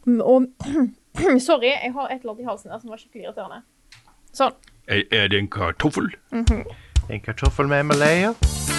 Og sorry, jeg har et eller annet i halsen der som var skikkelig irriterende. Sånn. Er det en kartoffel? En kartoffel med Malaya.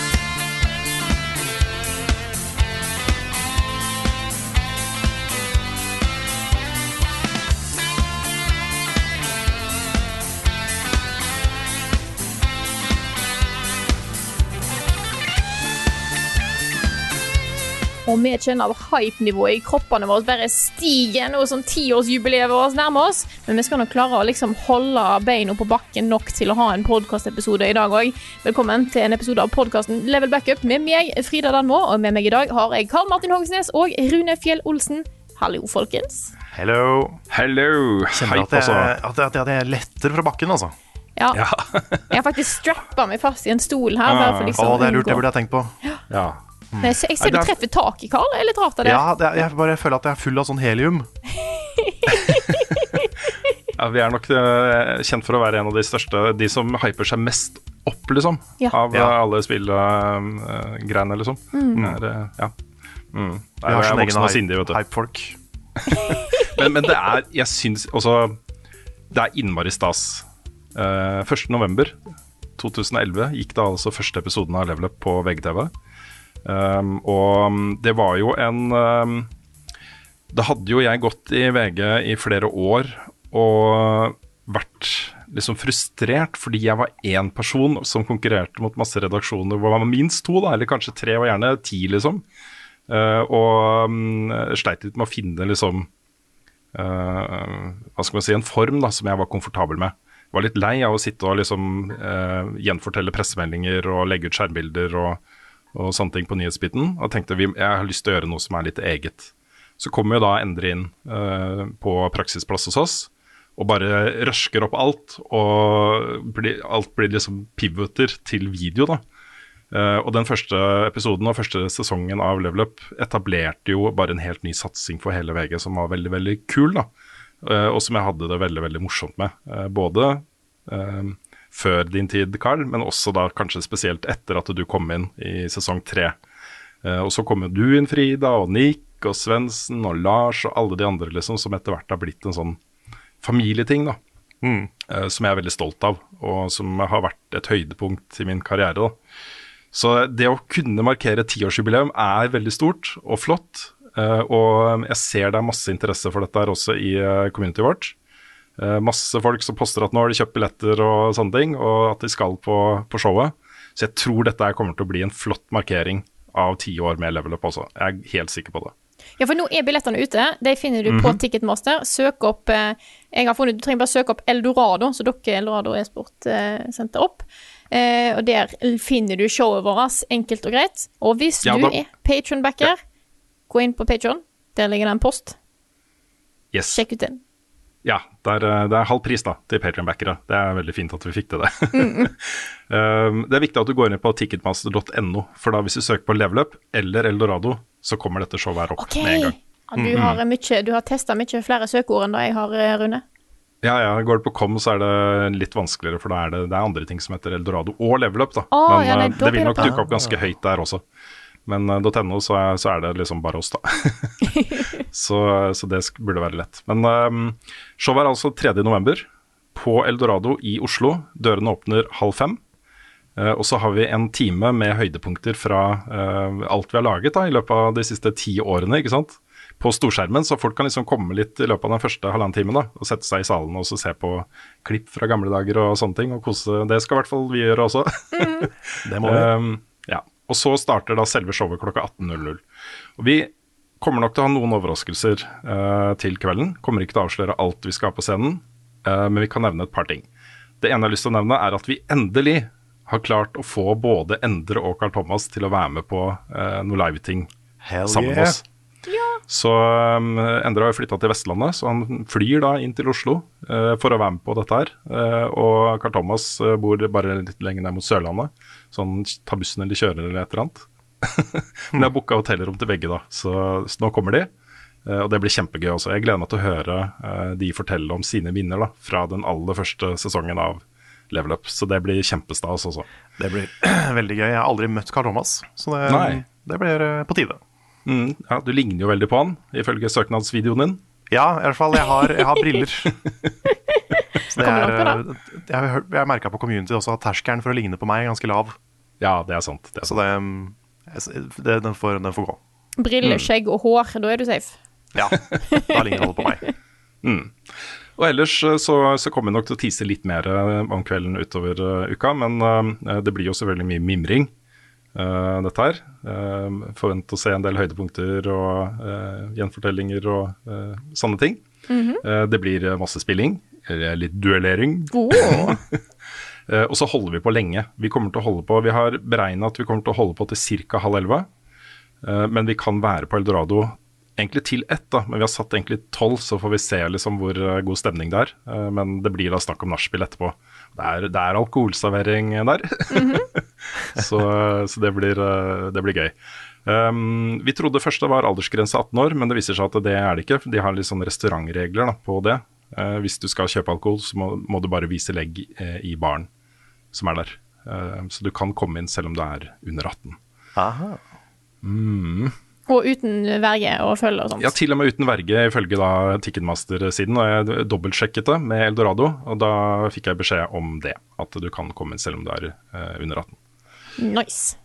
Og vi kjenner hype-nivået i kroppene våre bare stiger nå som 10-årsjubileet vårt nærmer oss. Men vi skal nok klare å liksom holde beina på bakken nok til å ha en podcast-episode i dag også. Velkommen til en episode av podcasten Level Backup med meg, Frida Danmo. Og med meg i dag har jeg Karl Martin Hogsnes og Rune Fjell Olsen. Hallo, folkens. Hello. Kjenner at jeg letter fra bakken, altså. Ja. Jeg har faktisk strappet meg fast i en stol her. Bare for liksom det er lurt, det burde jeg tenkt på. Ja. Jeg ser du treffer tak i, Karl. Det er litt rart av det. Ja, jeg bare føler at jeg er full av sånn helium. Ja, vi er nok kjent for å være en av de største, de som hyper seg mest opp, liksom, av alle spillgreiene, liksom. Vi har sånn egen hype-folk. men det er, jeg synes også, det er innmari stas. 1. november 2011 gikk da altså første episoden av Level Up på VGTV. Og det var jo da hadde jo jeg gått i VG i flere år og vært liksom frustrert fordi jeg var en person som konkurrerte mot masse redaksjoner hvor man var minst 2 da, eller kanskje 3 og gjerne 10 liksom, og sleit litt med å finne liksom hva skal man si, en form da, som jeg var komfortabel med. Jeg var litt lei av å sitte og liksom gjenfortelle pressemeldinger og legge ut skjermbilder og sånne ting på nyhetsbiten, og tenkte jeg har lyst til å gjøre noe som er litt eget. Så kommer jo da Endre inn på praksisplass hos oss, og bare røsker opp alt, og alt blir liksom pivoter til video da. Og den første episoden og første sesongen av Level Up etablerte jo bare en helt ny satsing for hele VG, som var veldig, veldig kul da, og som jeg hadde det veldig, veldig morsomt med. Både før din tid, Karl, men også da kanskje spesielt etter at du kom inn i sesong 3. Og så kom jo du inn, Frida, og Nick, og Svendsen, og Lars, og alle de andre liksom, som etter hvert har blitt en sånn familieting da, som jeg er veldig stolt av, og som har vært et høydepunkt i min karriere da. Så det å kunne markere 10-årsjubileum er veldig stort og flott, og jeg ser det er masse interesse for dette her også i community vårt. Masse folk som poster at nå har de kjøpt billetter og sånne ting, og at de skal på showet. Så jeg tror dette kommer til å bli en flott markering av 10 år med Level Up også. Jeg er helt sikker på det. Ja, for nå er billettene ute. De finner du på Ticketmaster. Søk opp, du trenger bare søke opp Eldorado, så dere Eldorado e-sport sendte opp. Og der finner du showet vårt, enkelt og greit. Og hvis du er Patreon-backer, gå inn på Patreon. Der ligger det en post. Yes. Sjekk ut den. Ja, det er halv pris da, til Patreon-backere. Det er veldig fint at vi fikk til det. Det er viktig at du går inn på ticketmaster.no, for da hvis du søker på Level Up eller Eldorado, så kommer dette showet her opp med en gang. Ja, du har testet mye flere søkeord enn da jeg har, Rune. Ja, går det på kom så er det litt vanskeligere, for da er det andre ting som heter Eldorado og Level Up da. Men det vil nok dukke opp ganske høyt der også. Men .no så er det liksom bare oss da. så det burde være lett. Men showet er altså 3. november på Eldorado i Oslo. Dørene åpner 4:30. Og så har vi en time med høydepunkter fra alt vi har laget da, i løpet av de siste 10 årene, ikke sant? På storskjermen, så folk kan liksom komme litt i løpet av den første halvannen timen da, og sette seg i salen og så se på klipp fra gamle dager og sånne ting, og kose. Det skal i hvert fall vi gjøre også. Det må vi. Ja. Og så starter da selve showet klokka 18:00. Og vi kommer nok til å ha noen overraskelser til kvelden. Kommer ikke til å avsløre alt vi skal ha på scenen, men vi kan nevne et par ting. Det ene jeg har lyst til å nevne er at vi endelig har klart å få både Endre og Carl Thomas til å være med på noe live-ting sammen med oss. Ja. Så Endre har jo flyttet til Vestlandet, så han flyr da inn til Oslo for å være med på dette her. Og Carl Thomas bor bare litt lenger ned mot Sørlandet, så han tar bussen eller kjører eller et eller annet. Men jeg har booket hotellrom til begge da, så nå kommer de. Og det blir kjempegøy også. Jeg gleder meg til å høre de fortelle om sine minner da, fra den aller første sesongen av Level Up. Så det blir kjempestas også. Det blir veldig gøy. Jeg har aldri møtt Carl Thomas, så det blir på tide. Ja, du ligner jo veldig på han, ifølge søknadsvideoen din. Ja, i hvert fall. Jeg har briller. Så jeg merket på community også at terskelen for å ligne på meg er ganske lav. Ja, det er sant. Så den får gå. Briller, skjegg og hår, da er du safe. Ja, da ligner alle på meg. Og ellers så kommer vi nok til å tease litt mer om kvelden utover uka, men det blir jo selvfølgelig mye mimring, dette her. Forvent å se en del høydepunkter og gjenfortellinger og sånne ting. Det blir masse spilling, litt duellering. Og så holder vi på lenge. Vi har beregnet at vi kommer til å holde på til ca. 10:30, men vi kan være på Eldorado egentlig til 1, da, men vi har satt egentlig 12, så får vi se liksom hvor god stemning det er. Men det blir da snakk om nachspiel etterpå. Det er alkoholservering der, så det blir gøy. Vi trodde først det var aldersgrense 18 år, men det viser seg at det er det ikke. De har litt sånn restaurantregler da, på det. Hvis du skal kjøpe alkohol, så må du bare vise legg i baren som er der. Så du kan komme inn selv om du er under 18. Aha. Og uten verge og følge og sånt. Ja, til og med uten verge, ifølge da Ticketmaster-siden. Og jeg dobbeltsjekket det med Eldorado, og da fikk jeg beskjed om det. At du kan komme inn selv om du er under 18. Nice.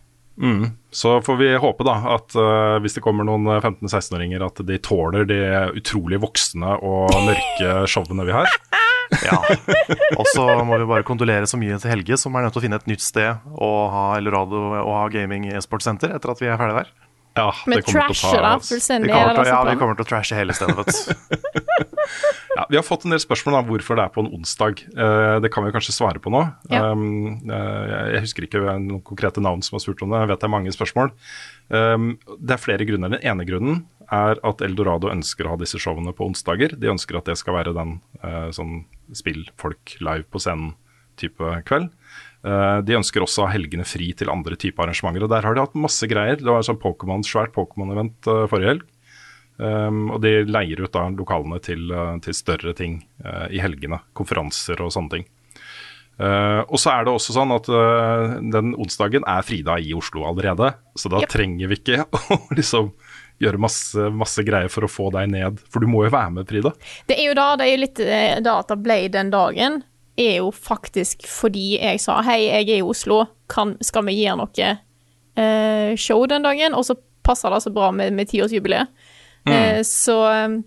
Så får vi håpe da at hvis det kommer noen 15-16-åringer, at de tåler de utrolig voksne og mørke showene vi har. Ja, og så må vi bare kondolere så mye til Helge, som er nødt til å finne et nytt sted å ha Eldorado og ha gaming e-sportsenter etter at vi er ferdig der. Ja, men trashe da, fullstendig. Vi kommer til å trashe hele stedet, vet du. Ja, vi har fått en del spørsmål om hvorfor det er på en onsdag. Det kan vi kanskje svare på nå. Ja. Jeg husker ikke noen konkrete navn som har spurt om det. Jeg vet det er mange spørsmål. Det er flere grunner. Den ene grunnen er at Eldorado ønsker å ha disse showene på onsdager. De ønsker at det skal være den sånn spillfolk live på scenen type kveld. De ønsker også å ha helgene fri til andre typer arrangementer, og der har de hatt masse greier. Det var sånn svært Pokémon-event forrige helg, og de leier ut da lokalene til større ting i helgene, konferanser og sånne ting. Og så er det også sånn at den onsdagen er fridag i Oslo allerede, så da trenger vi ikke å liksom gjøre masse greier for å få deg ned, for du må jo være med, Frida. Det er jo litt da at det ble den dagen, er jo faktisk fordi jeg sa hei, jeg er i Oslo, skal vi gjøre noe show den dagen, og så passer det så bra med 10-årsjubileet. Så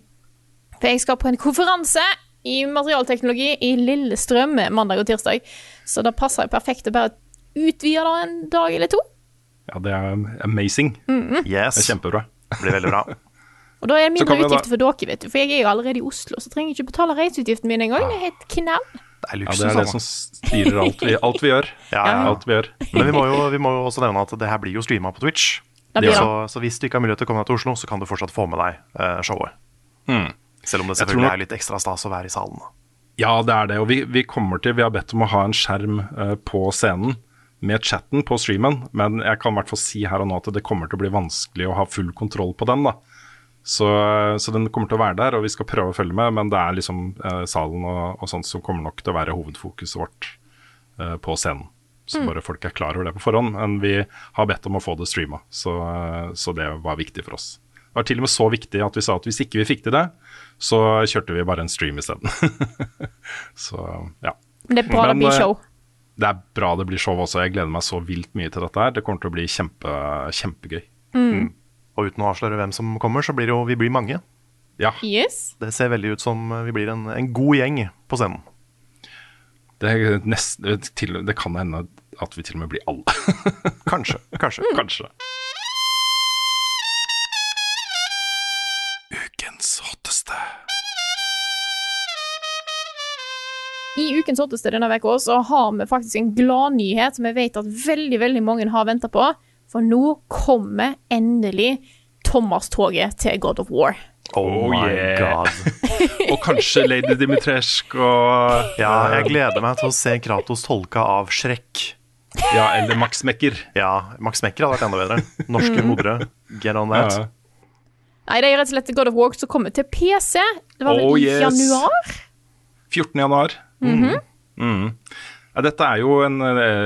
for jeg skal på en konferanse i materialteknologi i Lillestrøm mandag og tirsdag, så da passer det perfekt å bare utvide da en dag eller to. Ja, det er amazing. Yes. Det er kjempebra. Det blir veldig bra. Og da er det mindre utgifter for dere, vet du, for jeg er jo allerede i Oslo, så trenger jeg ikke betale reiseutgiften min en gang. Det er helt knall. Det er luksus, det er det som styrer alt vi gjør. Alt vi gjør. Men vi må jo også nevne at det her blir jo streamet på Twitch. Så hvis du ikke har mulighet til å komme deg til Oslo, så kan du fortsatt få med deg showet. Selv om det selvfølgelig er litt ekstra stas å være i salen. Ja, det er det. Og vi har bedt om å ha en skjerm på scenen med chatten på streamen, men jeg kan i hvert fall si her og nå at det kommer til å bli vanskelig å ha full kontroll på den da. Så den kommer til å være der, og vi skal prøve å følge med, men det er liksom salen og sånt som kommer nok til å være hovedfokuset vårt på scenen. Så bare folk er klar over det på forhånd, men vi har bedt om å få det streamet, så det var viktig for oss. Det var til og med så viktig at vi sa at hvis ikke vi fikk til det, så kjørte vi bare en stream i stedet. Så, ja. Men det er bra det blir show. Det er bra det blir show også, jeg gleder meg så vilt mye til dette her. Det kommer til å bli kjempegøy. Og uten å avsløre hvem som kommer, så blir vi blir mange. Ja. Yes. Det ser veldig ut som vi blir en god gjeng på scenen. Det kan hende at vi til og med blir alle. Kanskje. Ukens hotteste. I ukens hotteste denne veka så har vi faktisk en glad nyhet som jeg vet at veldig, veldig mange har ventet på. For nå kommer endelig Thomas-toget til God of War. Oh my god. Og kanskje Lady Dimitrescu og Ja, jeg gleder meg til å se Kratos tolka av Shrek. Ja, eller Max Mekker. Ja, Max Mekker hadde vært enda bedre. Norske modere, get on that. Nei, det er rett og slett God of War som kommer til PC. Det var vel i januar? 14. januar. Ja, dette er jo en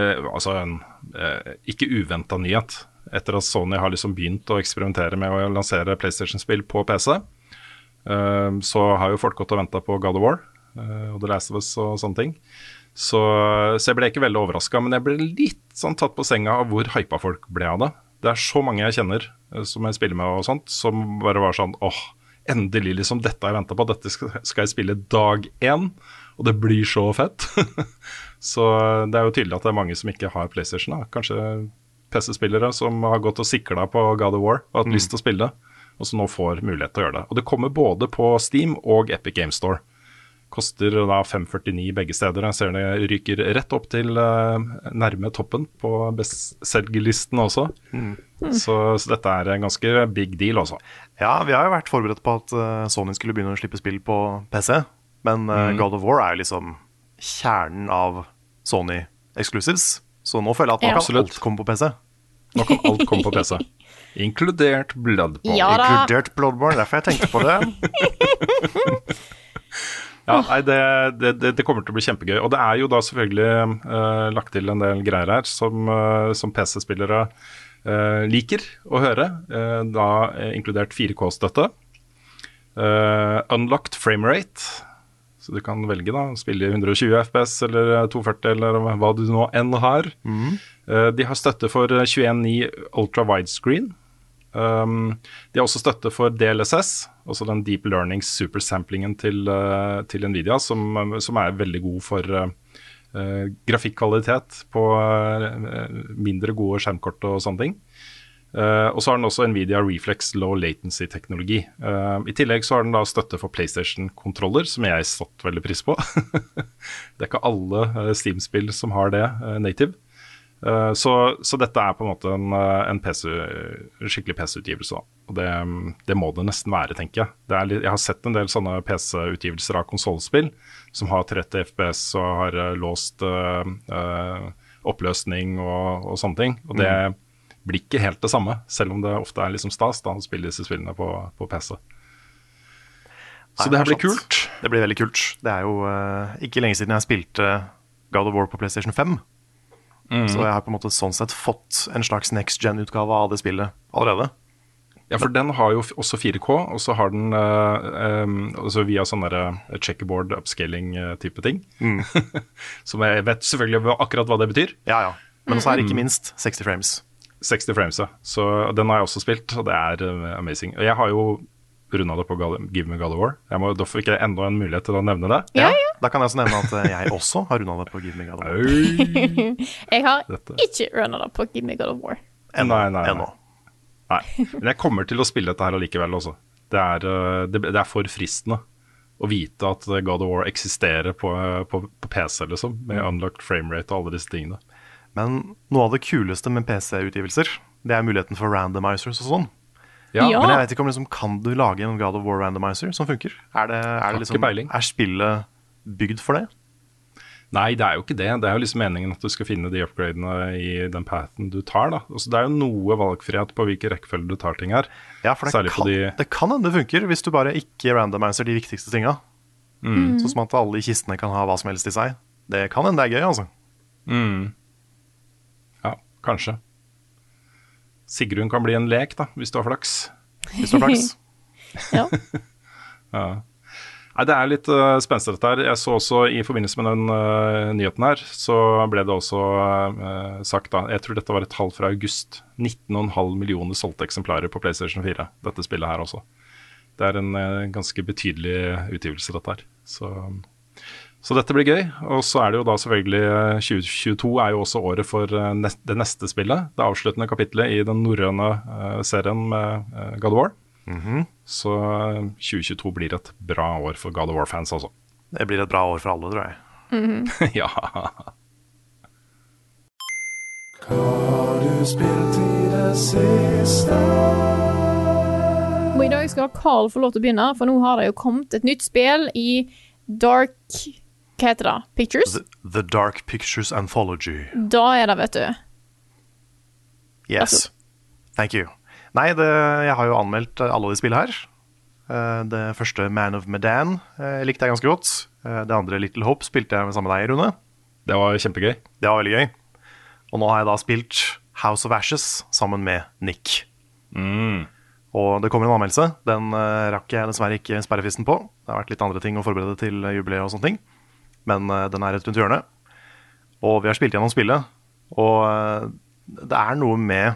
ikke uventet nyhet, etter at Sony har liksom begynt å eksperimentere med å lansere PlayStation-spill på PC. så har jo folk gått og ventet på God of War og The Last of Us og sånne ting. Så jeg ble ikke veldig overrasket, men jeg ble litt sånn tatt på senga av hvor hypa folk ble av det. Det så mange jeg kjenner som jeg spiller med og sånt, som bare var sånn, endelig liksom, dette har jeg ventet på, dette skal jeg spille dag 1, og det blir så fett. Så det jo tydelig at det mange som ikke har PlayStation da. Kanskje PC-spillere som har gått og siklet på God of War og hatt lyst til å spille, og som nå får mulighet til å gjøre det. Og det kommer både på Steam og Epic Games Store. Koster da 5,49 begge steder. Jeg ser det ryker rett opp til nærme toppen på bestselgerlisten også. Så dette en ganske big deal også. Ja, vi har jo vært forberedt på at Sony skulle begynne å slippe spill på PC, men God of War jo liksom kjernen av Sony Exclusives. Så nå føler jeg at nå kan alt komme på PC. Nå kan alt komme på PC. Inkludert Bloodborne. Ja da. Inkludert Bloodborne, derfor jeg tenkte på det. Ja, nei, det kommer til å bli kjempegøy. Og det jo da selvfølgelig lagt til en del greier her som PC-spillere liker å høre. Da inkludert 4K-støtte. Unlocked framerate. Så du kan velge da, spille i 120 FPS eller 240 eller hva du nå enn har. De har støtte for 21.9 Ultra Widescreen. De har også støtte for DLSS, også den Deep Learning supersamplingen til Nvidia, som veldig god for grafikkvalitet på mindre gode skjermkort og sånne ting. Og så har den også Nvidia Reflex Low Latency-teknologi. I tillegg så har den da støtte for PlayStation-kontroller, som jeg satt veldig pris på. Det ikke alle Steam-spill som har det native. Så dette på en måte en skikkelig PC-utgivelse. Og det må det nesten være, tenker jeg. Jeg har sett en del sånne PC-utgivelser av konsolspill som har 30 FPS og har låst oppløsning og sånne ting. Og det blir ikke helt det samme, selv om det ofte liksom stas da å spille disse spillene på PC. Så det her blir kult. Det blir veldig kult. Det jo ikke lenge siden jeg spilte God of War på PlayStation 5. Så jeg har på en måte sånn sett fått en slags next-gen-utgave av det spillet allerede. Ja, for den har jo også 4K, og så har den altså via sånn der checkerboard upscaling-type ting. Som jeg vet selvfølgelig akkurat hva det betyr. Ja. Men så det ikke minst 60 frames. 60 frames, ja. Så den har jeg også spilt, og det amazing. Og jeg har jo rundet det på Give Me God of War. Da fikk jeg enda en mulighet til å nevne det. Ja. Da kan jeg også nevne at jeg også har rundet det på Give Me God of War. Jeg har ikke rundet det på Give Me God of War. Ennå. Nei, men jeg kommer til å spille dette her allikevel også. Det for fristende å vite at God of War eksisterer på PC, liksom, med unlocked framerate og alle disse tingene. Men noe av det kuleste med PC-utgivelser, det muligheten for randomizers og sånn. Ja. Men jeg vet ikke om liksom, kan du lage en God of War randomizer som funker? Det liksom, spillet bygd for det? Nei, det jo ikke det. Det jo liksom meningen at du skal finne de upgradene i den pathen du tar da. Altså, det jo noe valgfrihet på hvilke rekkefølge du tar ting her. Ja, for det kan hende det funker hvis du bare ikke randomizer de viktigste tinga. Sånn som at alle i kistene kan ha hva som helst i seg. Det kan hende det gøy, altså. Ja, kanskje. Sigrun kan bli en lek da, hvis du har flaks. Ja. Ja. Nei, det litt spennende dette her. Jeg så også i forbindelse med den nyheten her, så ble det også sagt da, jeg tror dette var et tall fra august, 19,5 millioner solgte eksemplarer på PlayStation 4, dette spillet her også. Det en ganske betydelig utgivelse dette her. Så dette blir gøy, og så det jo da selvfølgelig 2022 jo også året for det neste spillet, det avsluttende kapitlet i den norrøne serien med God of War. Så 2022 blir et bra år for God of War-fans altså. Det blir et bra år for alle, tror jeg. Ja. Hva har du spilt i det siste? Og i dag skal Carl få lov til å begynne, for nå har det jo kommet et nytt spill i Dark... Hva heter det? Pictures? The Dark Pictures Anthology. Da det, vet du. Yes. Thank you. Nei, jeg har jo anmeldt alle de spillene her. Det første Man of Medan likte jeg ganske godt. Det andre Little Hope spilte jeg sammen med deg, Rune. Det var kjempegøy. Det var veldig gøy. Og nå har jeg da spilt House of Ashes sammen med Nick. Og det kommer en anmeldelse. Den rakk jeg dessverre ikke sperrefristen på. Det har vært litt andre ting å forberede til jubileet og sånne ting. Men den er rett rundt hjørnet. Og vi har spilt gjennom spillet. Og det er noe med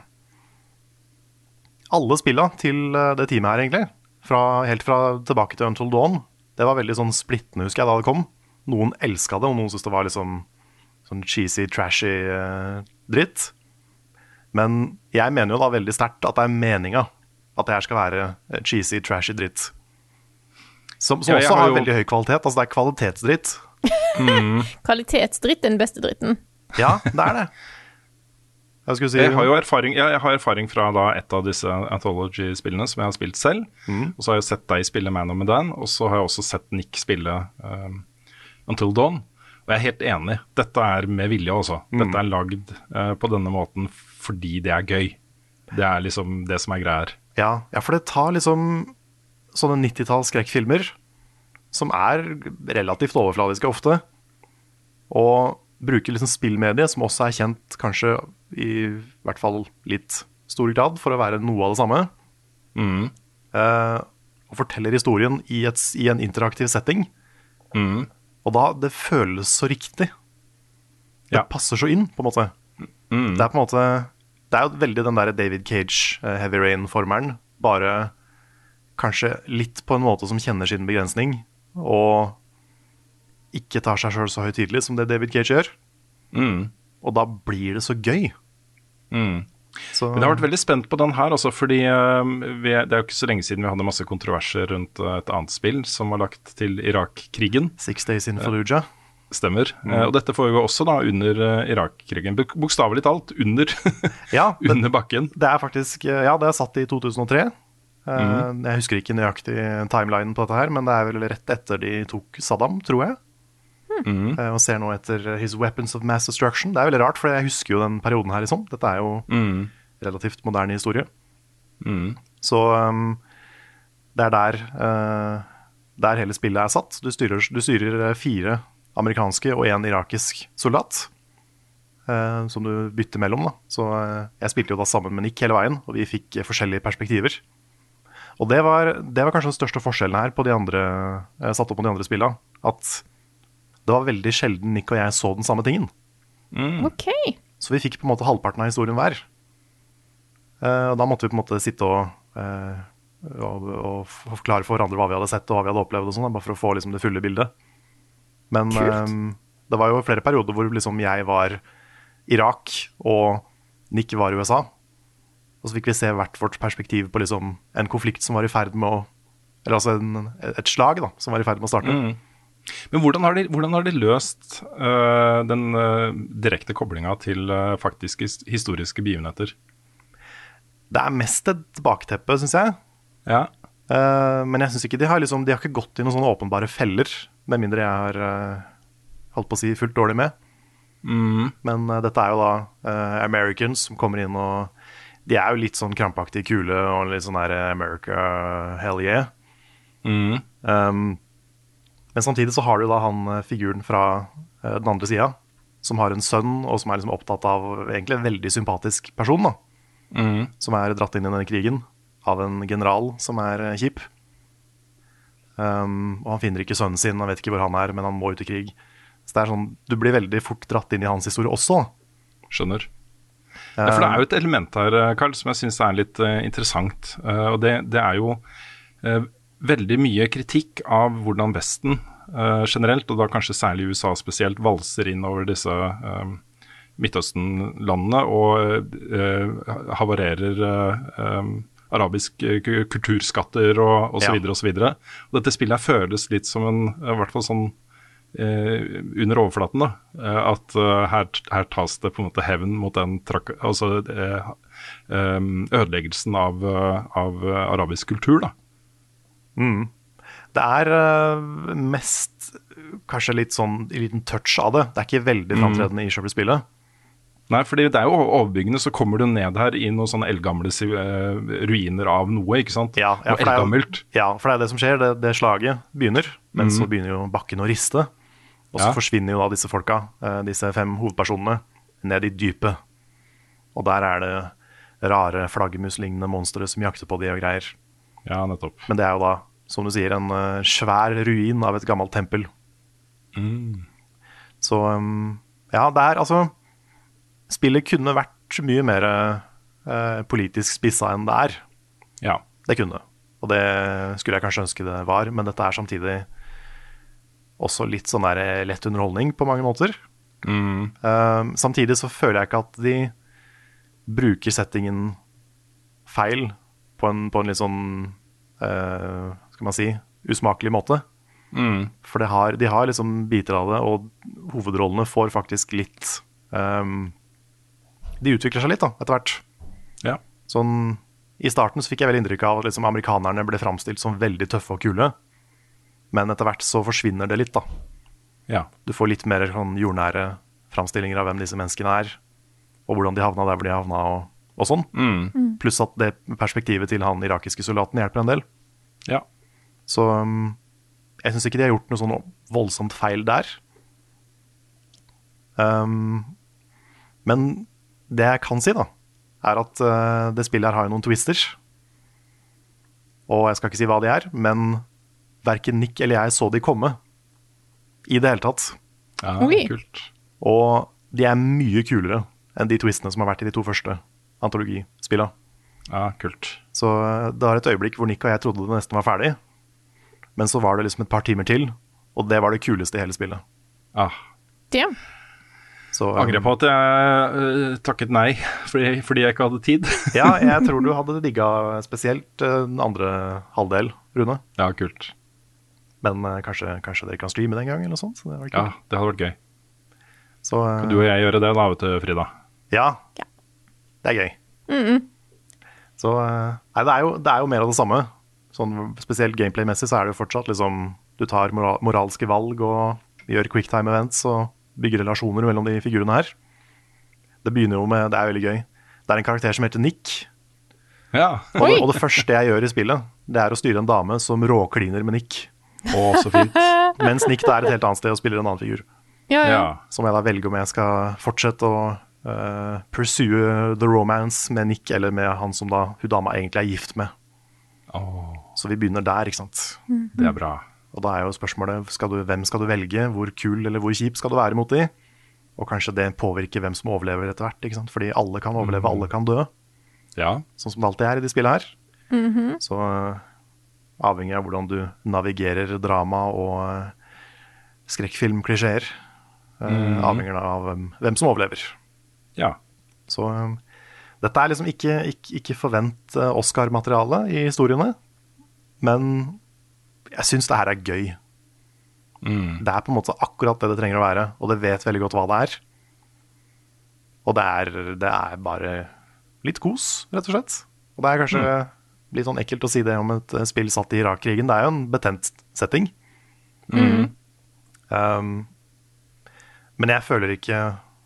alle spillene til det teamet her, egentlig. Helt fra tilbake til Until Dawn. Det var veldig sånn splittende, husker jeg, da det kom. Noen elsket det, og noen syntes det var liksom sånn cheesy, trashy dritt. Men jeg mener jo da veldig sterkt at det er meningen at det her skal være cheesy, trashy dritt. Som også har veldig høy kvalitet. Altså det er kvalitetsdritt. Kvalitetsdritt er den beste dritten. Ja, det er det. Jeg har jo erfaring fra da et av disse Anthology-spillene som jeg har spilt selv. Og så har jeg sett deg spille Man of Medan, og så har jeg også sett Nick spille Until Dawn. Og jeg er helt enig. Dette er med vilje også. Dette er lagd på denne måten fordi det er gøy. Det er liksom det som er greier. Ja, for det tar liksom sånne 90-talls skrekkfilmer som er relativt overfladiske ofte, og bruker liksom spillmedie, som også er kjent kanskje i hvert fall litt stor grad for å være noe av det samme. Og forteller historien i en interaktiv setting. Og da, det føles så riktig. Det passer så inn, på en måte. Det er på en måte, det er jo veldig den der David Cage Heavy Rain-formelen, bare kanskje litt på en måte som kjenner sin begrensning, og ikke tar seg selv så høytidelig som det David Cage gjør. Og da blir det så gøy. Så. Men jeg har vært veldig spent på den her også, fordi det er jo ikke så lenge siden vi hadde masse kontroverser rundt et annet spill som var lagt til Irak-krigen. 6 Days in Fallujah. Stemmer. Og dette foregår også da under Irak-krigen. Bokstavelig talt under, under bakken. Det er faktisk, det er satt i 2003. Jeg husker ikke nøyaktig timelinen på dette her, men det er vel rett etter de tok Saddam, tror jeg. Og ser nå etter His Weapons of Mass Destruction. Det er veldig rart, for jeg husker jo den perioden her liksom. Dette er jo relativt moderne historie. Så det er der hele spillet er satt. Du styrer 4 amerikanske og 1 irakisk soldat, som du bytter mellom da. Så jeg spilte jo da sammen med Nick hele veien, og vi fikk forskjellige perspektiver. Og det var kanskje den største forskjellen her på de andre, satt opp på de andre spillene, at det var veldig sjelden Nick og jeg så den samme tingen. Ok. Så vi fikk på en måte halvparten av historien hver. Og da måtte vi på en måte sitte og forklare for hverandre hva vi hadde sett og hva vi hadde opplevd og sånn, bare for å få liksom det fulle bildet. Men det var jo flere perioder hvor liksom jeg var Irak og Nick var i USA. Og så fikk vi se hvert vårt perspektiv på liksom en konflikt som var i ferd med å, eller altså et slag da, som var i ferd med å starte. Men hvordan har de løst den direkte koblinga til faktiske historiske begivenheter? Det er mest et bakteppe, synes jeg. Ja. Men jeg synes ikke de har ikke gått i noen sånne åpenbare feller, med mindre jeg har holdt på å si fullt dårlig med. Men dette er jo da Americans som kommer inn, og de er jo litt sånn krampaktig kule og litt sånn der America, hell yeah. Men samtidig så har du da han figuren fra den andre siden, som har en sønn, og som er liksom opptatt av egentlig en veldig sympatisk person da. Som er dratt inn i denne krigen av en general som er kjip. Og han finner ikke sønnen sin, han vet ikke hvor han er, men han må ut i krig. Så det er sånn, du blir veldig fort dratt inn i hans historie også. Skjønner. Ja, for det er jo et element her, Karl, som jeg synes er litt interessant. Og det er jo veldig mye kritikk av hvordan Vesten generelt, og da kanskje særlig USA spesielt, valser inn over disse Midtøsten-landene og havarerer arabiske kulturskatter og så videre og så videre. Og dette spillet føles litt som i hvert fall sånn under overflaten da, at her tas det på en måte hevn mot den ødeleggelsen av arabisk kultur da. Det er mest kanskje litt sånn en liten touch av det. Det er ikke veldig framtredende i selve spillet. Nei, fordi det er jo overbyggende, så kommer du ned her i noen sånne eldgamle ruiner av noe, ikke sant? Ja, for eldgammelt. For det er det som skjer, det slaget begynner, men så begynner jo bakken å riste. Og så forsvinner jo da disse folka, disse 5 hovedpersonene, ned i dypet. Og der er det rare flaggermuslignende monstre som jakter på de og greier. Ja, nettopp. Men det er jo da, som du sier, en svær ruin av et gammelt tempel. Så ja, det er altså spillet kunne vært mye mer politisk spissa enn det er. Ja. Det kunne. Og det skulle jeg kanskje ønske det var, men dette er samtidig også litt sånn der lett underholdning på mange måter. Samtidig så føler jeg ikke at de bruker settingen feil på en litt sånn, skal man si, usmakelig måte. For de har liksom biter av det, og hovedrollene får faktisk litt de utvikler seg litt da, etter hvert. Ja. Sånn, i starten så fikk jeg veldig inntrykk av at liksom amerikanerne ble framstilt som veldig tøffe og kule, men etter hvert så forsvinner det litt da. Ja. Du får litt mer sånn jordnære framstillinger av hvem disse menneskene er, og hvordan de havna der hvor de havna, og sånn. Pluss at det perspektivet til han irakiske soldaten hjelper en del. Ja. Så jeg synes ikke de har gjort noe sånn voldsomt feil der. Men det jeg kan si da, er at det spillet her har jo noen twister. Og jeg skal ikke si hva de er, men hverken Nick eller jeg så de komme i det hele tatt. Ja, kult. Og de er mye kulere enn de twistene som har vært i de 2 første antologispillene. Ja, kult. Så det var et øyeblikk hvor Nick og jeg trodde det nesten var ferdig, men så var det liksom et par timer til, og det var det kuleste i hele spillet. Damn. Så, angrer på at jeg takket nei fordi jeg ikke hadde tid. Ja, jeg tror du hadde digget spesielt den andre halvdel, Rune. Ja, kult. Men kanskje dere kan streame den gang eller noe sånt. Så det var kult. Ja, det hadde vært gøy. Så, kan du og jeg gjøre det da, vet du, Frida? Ja, det er gøy. Så nei, det er jo mer av det samme. Sånn, spesielt gameplay-messig så er det jo fortsatt liksom, du tar moralske valg og gjør quicktime events og bygger relasjoner mellom de figurene her. Det begynner jo med, det er veldig gøy. Det er en karakter som heter Nick. Ja. Og det første jeg gjør i spillet, det er å styre en dame som råkliner med Nick. Så fint. Mens Nick da er et helt annet sted og spiller en annen figur. Ja. Som jeg da velger om jeg skal fortsette å pursue the romance med Nick, eller med han som da hun dama egentlig er gift med. Så vi begynner der, ikke sant? Det er bra. Og da er jo spørsmålet, hvem skal du velge? Hvor kul eller hvor kjip skal du være mot de? Og kanskje det påvirker hvem som overlever etter hvert, ikke sant? Fordi alle kan overleve, alle kan dø. Ja. Sånn som det alltid er i de spillene her. Så avhengig av hvordan du navigerer drama og skrekkfilmklisjeer, avhenger av hvem som overlever. Ja. Så dette er liksom ikke forvent Oscar-materiale i historiene, men jeg synes det her er gøy. Det er på en måte akkurat det det trenger å være, og det vet veldig godt hva det er. Og det er bare litt kos, rett og slett. Og det er kanskje litt sånn ekkelt å si det om et spill satt i Irak-krigen. Det er jo en betent setting. Men jeg føler ikke,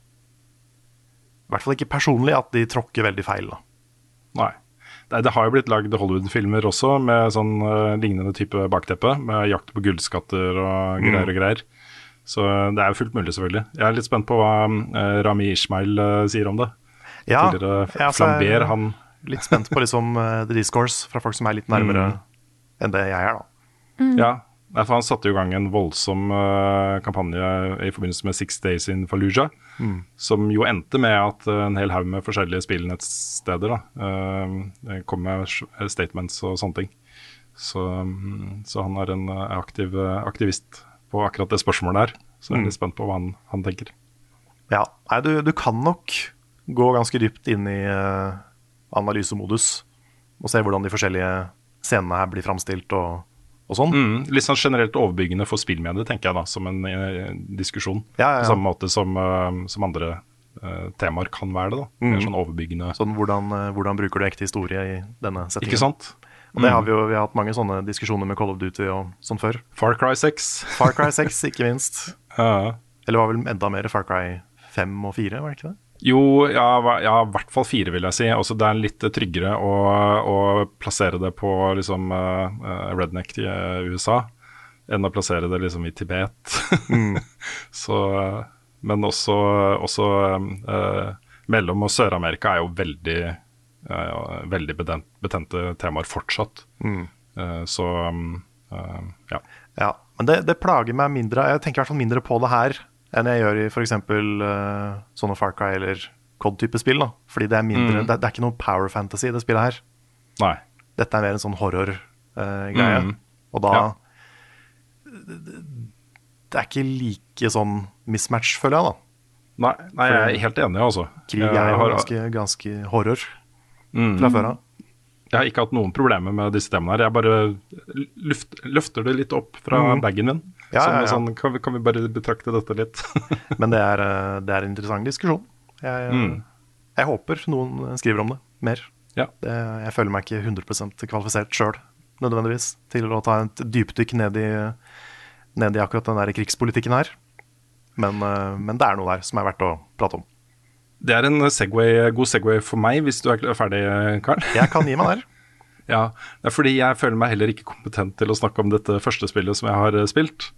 i hvert fall ikke personlig, at de tråkker veldig feil da. Nei. Det har jo blitt lagd Hollywood-filmer også med sånn lignende type bakteppe, med jakt på gullskatter og greier. Så det er jo fullt mulig, selvfølgelig. Jeg er litt spent på hva Rami Ismail sier om det. Ja, tidligere flamber han. Litt spent på liksom the discourse fra folk som er litt nærmere enn det jeg er da. Ja, for han satte jo i gang en voldsom kampanje i forbindelse med 6 Days in Fallujah, som jo endte med at en hel haug med forskjellige spillnettsteder kom med statements og sånne ting. Så han er en aktivist på akkurat det spørsmålet der. Så jeg er litt spent på hva han tenker. Ja, nei, du kan nok gå ganske dypt inn i analysemodus og se hvordan de forskjellige scenene her blir framstilt og sånn. Litt sånn generelt overbyggende for spillmediet, tenker jeg da, som en diskusjon. Ja. På samme måte som andre temaer kan være det da. Mer sånn overbyggende. Sånn, hvordan bruker du ekte historie i denne settingen? Ikke sant? Og det har vi har hatt mange sånne diskusjoner med Call of Duty og sånn før. Far Cry 6. Far Cry 6, ikke minst. Ja. Eller var vel enda mer Far Cry 5 og 4, var det ikke det? Jo, ja, i hvert fall 4 vil jeg si. Også det er litt tryggere å plassere det på liksom, redneck i USA, enn å plassere det liksom i Tibet. Så, men også mellom- og Sør-Amerika er jo veldig veldig betente temaer fortsatt. Ja. Ja, men det plager meg mindre. Jeg tenker i hvert fall mindre på det her enn jeg gjør i for eksempel sånne Far Cry eller COD-type spill, da. Fordi det er mindre, det er ikke noe power fantasy i det spillet her. Nei. Dette er mer en sånn horror-greie. Og da det er ikke like sånn mismatch, føler jeg, da. Nei, jeg er helt enig, altså. Krig er jo ganske horror fra før av. Jeg har ikke hatt noen problemer med disse temaene her. Jeg bare løfter det litt opp fra bagen min. Sånn, kan vi bare betrakte dette litt? Men det er en interessant diskusjon. Jeg håper noen skriver om det mer. Ja. Jeg føler meg ikke 100% kvalifisert selv, nødvendigvis, til å ta et dypdykk ned i akkurat den der krigspolitikken her. Men det er noe der som er verdt å prate om. Det er en god segway for meg, hvis du er ferdig, Karl. Jeg kan gi meg der. Ja, det er fordi jeg føler meg heller ikke kompetent til å snakke om dette første spillet som jeg har spilt.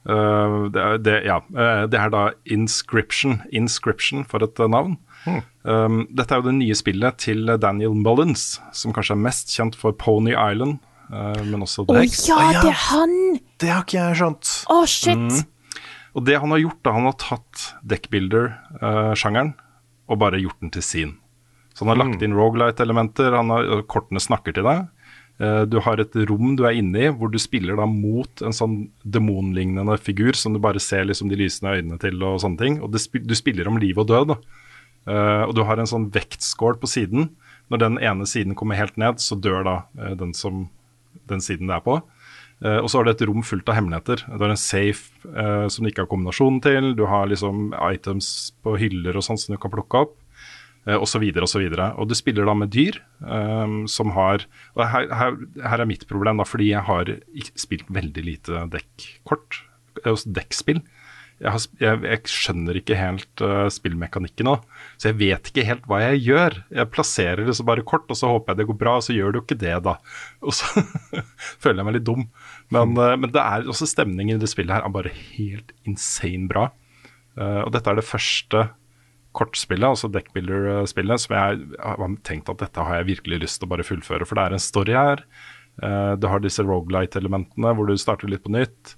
Det er da Inscription for et navn. Dette er jo det nye spillet til Daniel Mullins, som kanskje er mest kjent for Pony Island, men også Dex. Ja, det er han! Det har ikke jeg skjønt. Shit! Og det han har gjort da, han har tatt deckbuilder-sjangeren og bare gjort den til sin. Så han har lagt inn roguelite-elementer, kortene snakker til deg. Du har et rom du er inne i, hvor du spiller da mot en sånn demonlignende figur, som du bare ser liksom de lysende øynene til og sånne ting. Og du spiller om liv og død da. Og du har en sånn vektskål på siden. Når den ene siden kommer helt ned, så dør da den siden det er på. Og så har du et rom fullt av hemmeligheter. Du har en safe som du ikke har kombinasjonen til. Du har liksom items på hyller og sånt som du kan plukke opp. Og så videre og så videre. Og du spiller da med dyr som har... Og her er mitt problem da, fordi jeg har spilt veldig lite dekkkort. Dekkspill. Jeg skjønner ikke helt spillmekanikken nå. Så jeg vet ikke helt hva jeg gjør. Jeg plasserer det så bare kort, og så håper jeg det går bra, og så gjør det jo ikke det da. Og så føler jeg meg litt dum. Men det er også stemningen i det spillet her er bare helt insane bra. Og dette er det første kortspillet, altså deckbuilder-spillet, som jeg har tenkt at dette har jeg virkelig lyst til å bare fullføre, for det er en story her. Du har disse roguelite-elementene hvor du starter litt på nytt.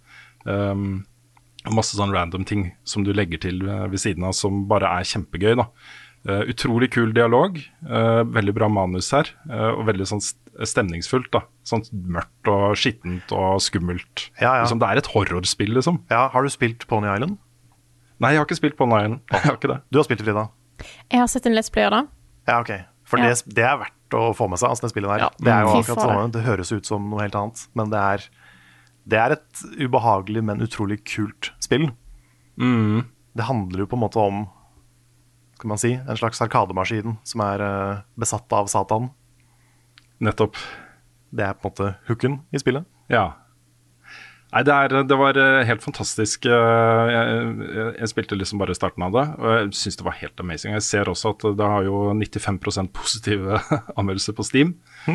Masse sånn random ting som du legger til ved siden av, som bare er kjempegøy da. Utrolig kul dialog, veldig bra manus her, og veldig sånn stemningsfullt da. Sånn mørkt og skittent og skummelt. Liksom, det er et horrorspill liksom. Ja, har du spilt Pony Island? Nei, jeg har ikke spilt Pony Island. Jeg har ikke det. Du har spilt det, Frida? Jeg har sett en Let's Player da. Ja, ok. For det er verdt å få med seg, altså det spillet der. Det er jo akkurat sånn, det høres ut som noe helt annet, men det er et ubehagelig, men utrolig kult spill. Det handler jo på en måte om, skal man si, en slags arkademaskin som er besatt av Satan. Nettopp. Det er på en måte hooken i spillet. Ja. Nei, det var helt fantastisk. Jeg spilte liksom bare starten av det, og jeg synes det var helt amazing. Jeg ser også at det har jo 95% positive anmeldelser på Steam.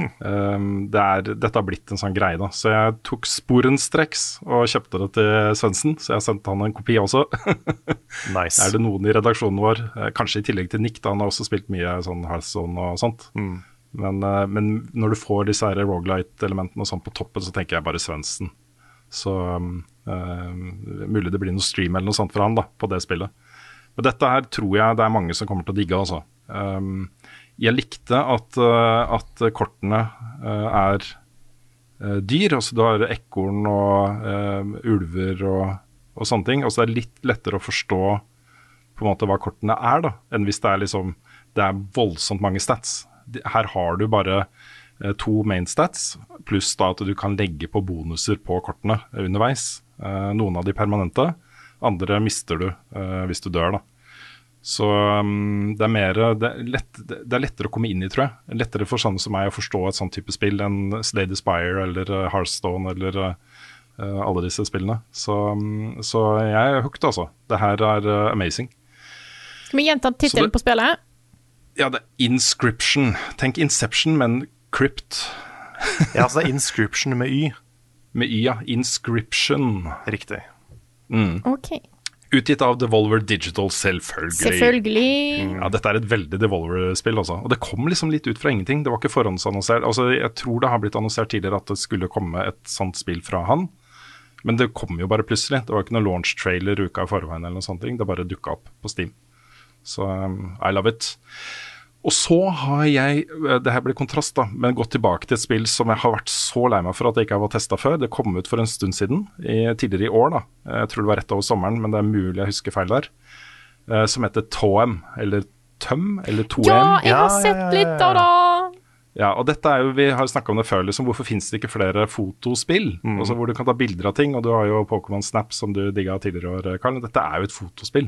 Dette har blitt en sånn greie da. Så jeg tok sporenstreks og kjøpte det til Svendsen, så jeg sendte han en kopi også. Nice. Er det noen i redaksjonen vår, kanskje i tillegg til Nick da, han har også spilt mye sånn Hearthstone og sånt. Men når du får disse her roguelite-elementene og sånt på toppen, så tenker jeg bare Svendsen. Så mulig det blir noe stream eller noe sånt for han da, på det spillet. Men dette her tror jeg det er mange som kommer til å digge altså. Jeg likte at kortene er dyr, altså du har ekorn og ulver og sånne ting. Og så er det litt lettere å forstå på en måte hva kortene er da, enn hvis det er liksom, det er voldsomt mange stats. Her har du bare 2 main stats, pluss da at du kan legge på bonuser på kortene underveis. Noen av de permanente, andre mister du hvis du dør da. Så det er lettere å komme inn i, tror jeg. Lettere for sånne som meg å forstå et sånt type spill enn Slay the Spire eller Hearthstone eller alle disse spillene. Så jeg er hooked altså. Det her er amazing. Skal vi gjenta titelen på spillet? Ja, det er Inscription. Tenk Inception, men Crypt. Ja, så det er Inscription med Y. Med Y, ja. Inscription. Riktig. Ok. Utgitt av Devolver Digital, selvfølgelig. Ja, dette er et veldig Devolver-spill også. Og det kom liksom litt ut fra ingenting. Det var ikke forhåndsannonsert. Altså, jeg tror det har blitt annonsert tidligere at det skulle komme et sånt spill fra han. Men det kom jo bare plutselig. Det var ikke noe launch-trailer uka i forveien eller noe sånt. Det bare dukket opp på Steam. Så I love it. Og så har jeg, det her blir kontrast da, men gått tilbake til et spill som jeg har vært så lei meg for at jeg ikke har testet før. Det kom ut for en stund siden, tidligere i år da. Jeg tror det var rett over sommeren, men det er mulig jeg husker feil der. Som heter Toem, eller Tøm, eller Toem. Ja, jeg har sett litt av det. Ja, og dette er jo, vi har snakket om det før, liksom, hvorfor finnes det ikke flere fotospill? Altså hvor du kan ta bilder av ting, og du har jo Pokémon Snap som du digget tidligere i år, Karl. Dette er jo et fotospill.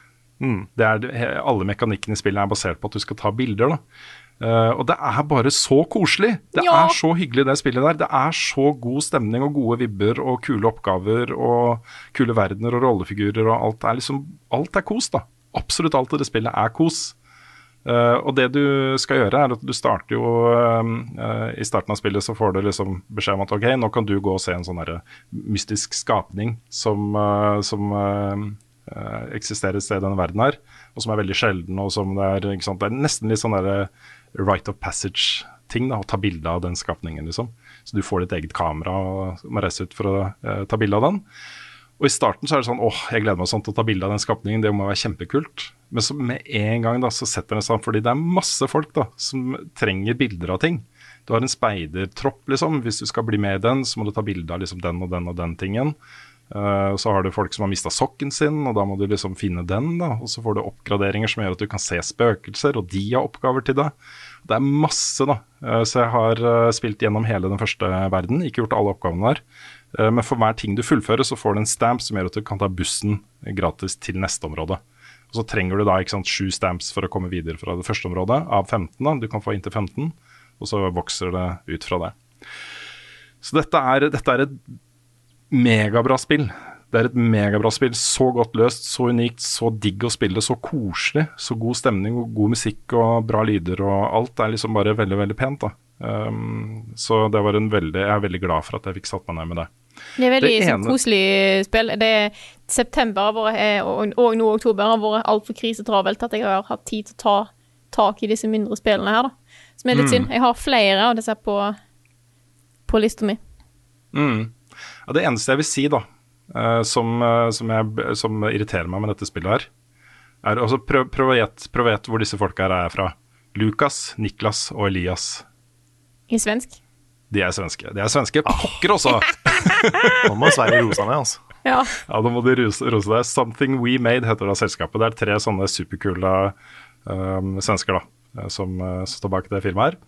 Alle mekanikkene i spillet er basert på at du skal ta bilder da. Og det er bare så koselig. Det er så hyggelig det spillet der. Det er så god stemning og gode vibber og kule oppgaver og kule verdener og rollefigurer og alt er liksom, alt er kos da. Absolutt alt i det spillet er kos. Og det du skal gjøre er at du starter jo i starten av spillet så får du liksom beskjed om at ok, nå kan du gå og se en sånn der mystisk skapning som eksisterer et sted i denne verden her, og som er veldig sjelden, og som det er, ikke sant? Det er nesten litt sånn der right of passage-ting da, å ta bilde av den skapningen liksom. Så du får ditt eget kamera og må reise ut for å ta bilde av den. Og i starten så er det sånn, jeg gleder meg sånn til å ta bilde av den skapningen, det må være kjempekult. Men så med en gang da, så setter det sånn, fordi det er masse folk da, som trenger bilder av ting. Du har en speidertropp liksom, hvis du skal bli med i den, så må du ta bilde av liksom den og den og den tingen. Så har du folk som har mistet sokken sin, og da må du liksom finne den da, og så får du oppgraderinger som gjør at du kan se spøkelser, og de har oppgaver til deg. Det er masse da, så jeg har spilt gjennom hele den første verden, ikke gjort alle oppgavene der, men for hver ting du fullfører så får du en stamp som gjør at du kan ta bussen gratis til neste område. Og så trenger du da, ikke sant, 7 stamps for å komme videre fra det første området, av 15 da, du kan få inntil 15, og så vokser det ut fra det. Så dette er et megabra spill. Det er et megabra spill, så godt løst, så unikt, så digg å spille, så koselig, så god stemning og god musikk og bra lyder og alt er liksom bare veldig, veldig pent da. Så det var jeg er veldig glad for at jeg fikk satt meg ned med det. Det er veldig sånn koselig spill. Det er september og nå oktober har vært alt for krisetravelt at jeg har hatt tid til å ta tak i disse mindre spillene her da. Som er litt synd. Jeg har flere av disse på lista mi. Ja, det eneste jeg vil si da, som irriterer meg med dette spillet her, er også prøv å gjette hvor disse folka her er fra. Lukas, Niklas og Elias. I svensk? De er svenske pokker også. Nå må Sverige rose ned, altså. Ja, nå må de rose deg. Something We Made heter da selskapet. Det er 3 sånne superkule svensker da, som står bak det firmaet her.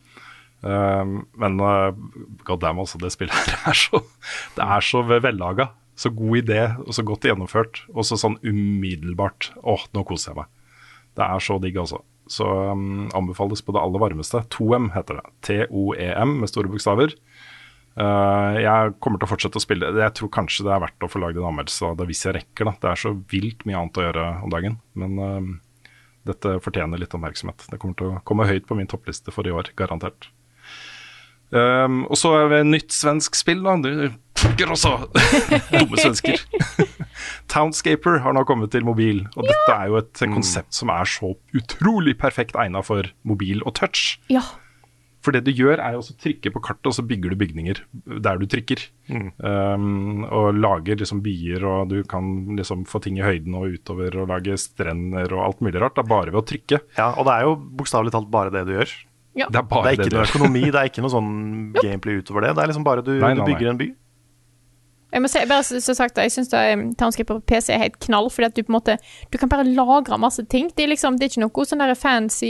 Men god damn altså, det spillet her det er så vellaget, så god idé og så godt gjennomført, og så sånn umiddelbart, nå koser jeg meg. Det er så digg altså. Så anbefales på det aller varmeste. Toem heter det, T-O-E-M med store bokstaver. Jeg kommer til å fortsette å spille. Jeg tror kanskje det er verdt å få laget en anmeldelse av det hvis jeg rekker da. Det er så vilt mye annet å gjøre om dagen, men dette fortjener litt oppmerksomhet. Det kommer til å komme høyt på min toppliste for i år, garantert. Og så er det et nytt svensk spill da. Det fucker også. Dumme svensker. Townscaper har nå kommet til mobil, og dette er jo et konsept som er så utrolig perfekt egnet for mobil og touch. Ja. For det du gjør er jo å trykke på kartet, og så bygger du bygninger der du trykker. Og lager liksom byer, og du kan liksom få ting i høyden og utover, og lage strender og alt mulig rart. Det er bare ved å trykke. Ja, og det er jo bokstavelig talt bare det du gjør. Ja. Det er ikke noe økonomi, det er ikke noe sånn gameplay utover det. Det er liksom bare du bygger en by. Jeg må si, bare så sagt jeg synes Townscaper på PC er helt knall, fordi at du på en måte, du kan bare lagre masse ting. Det er liksom, det er ikke noe sånn der fancy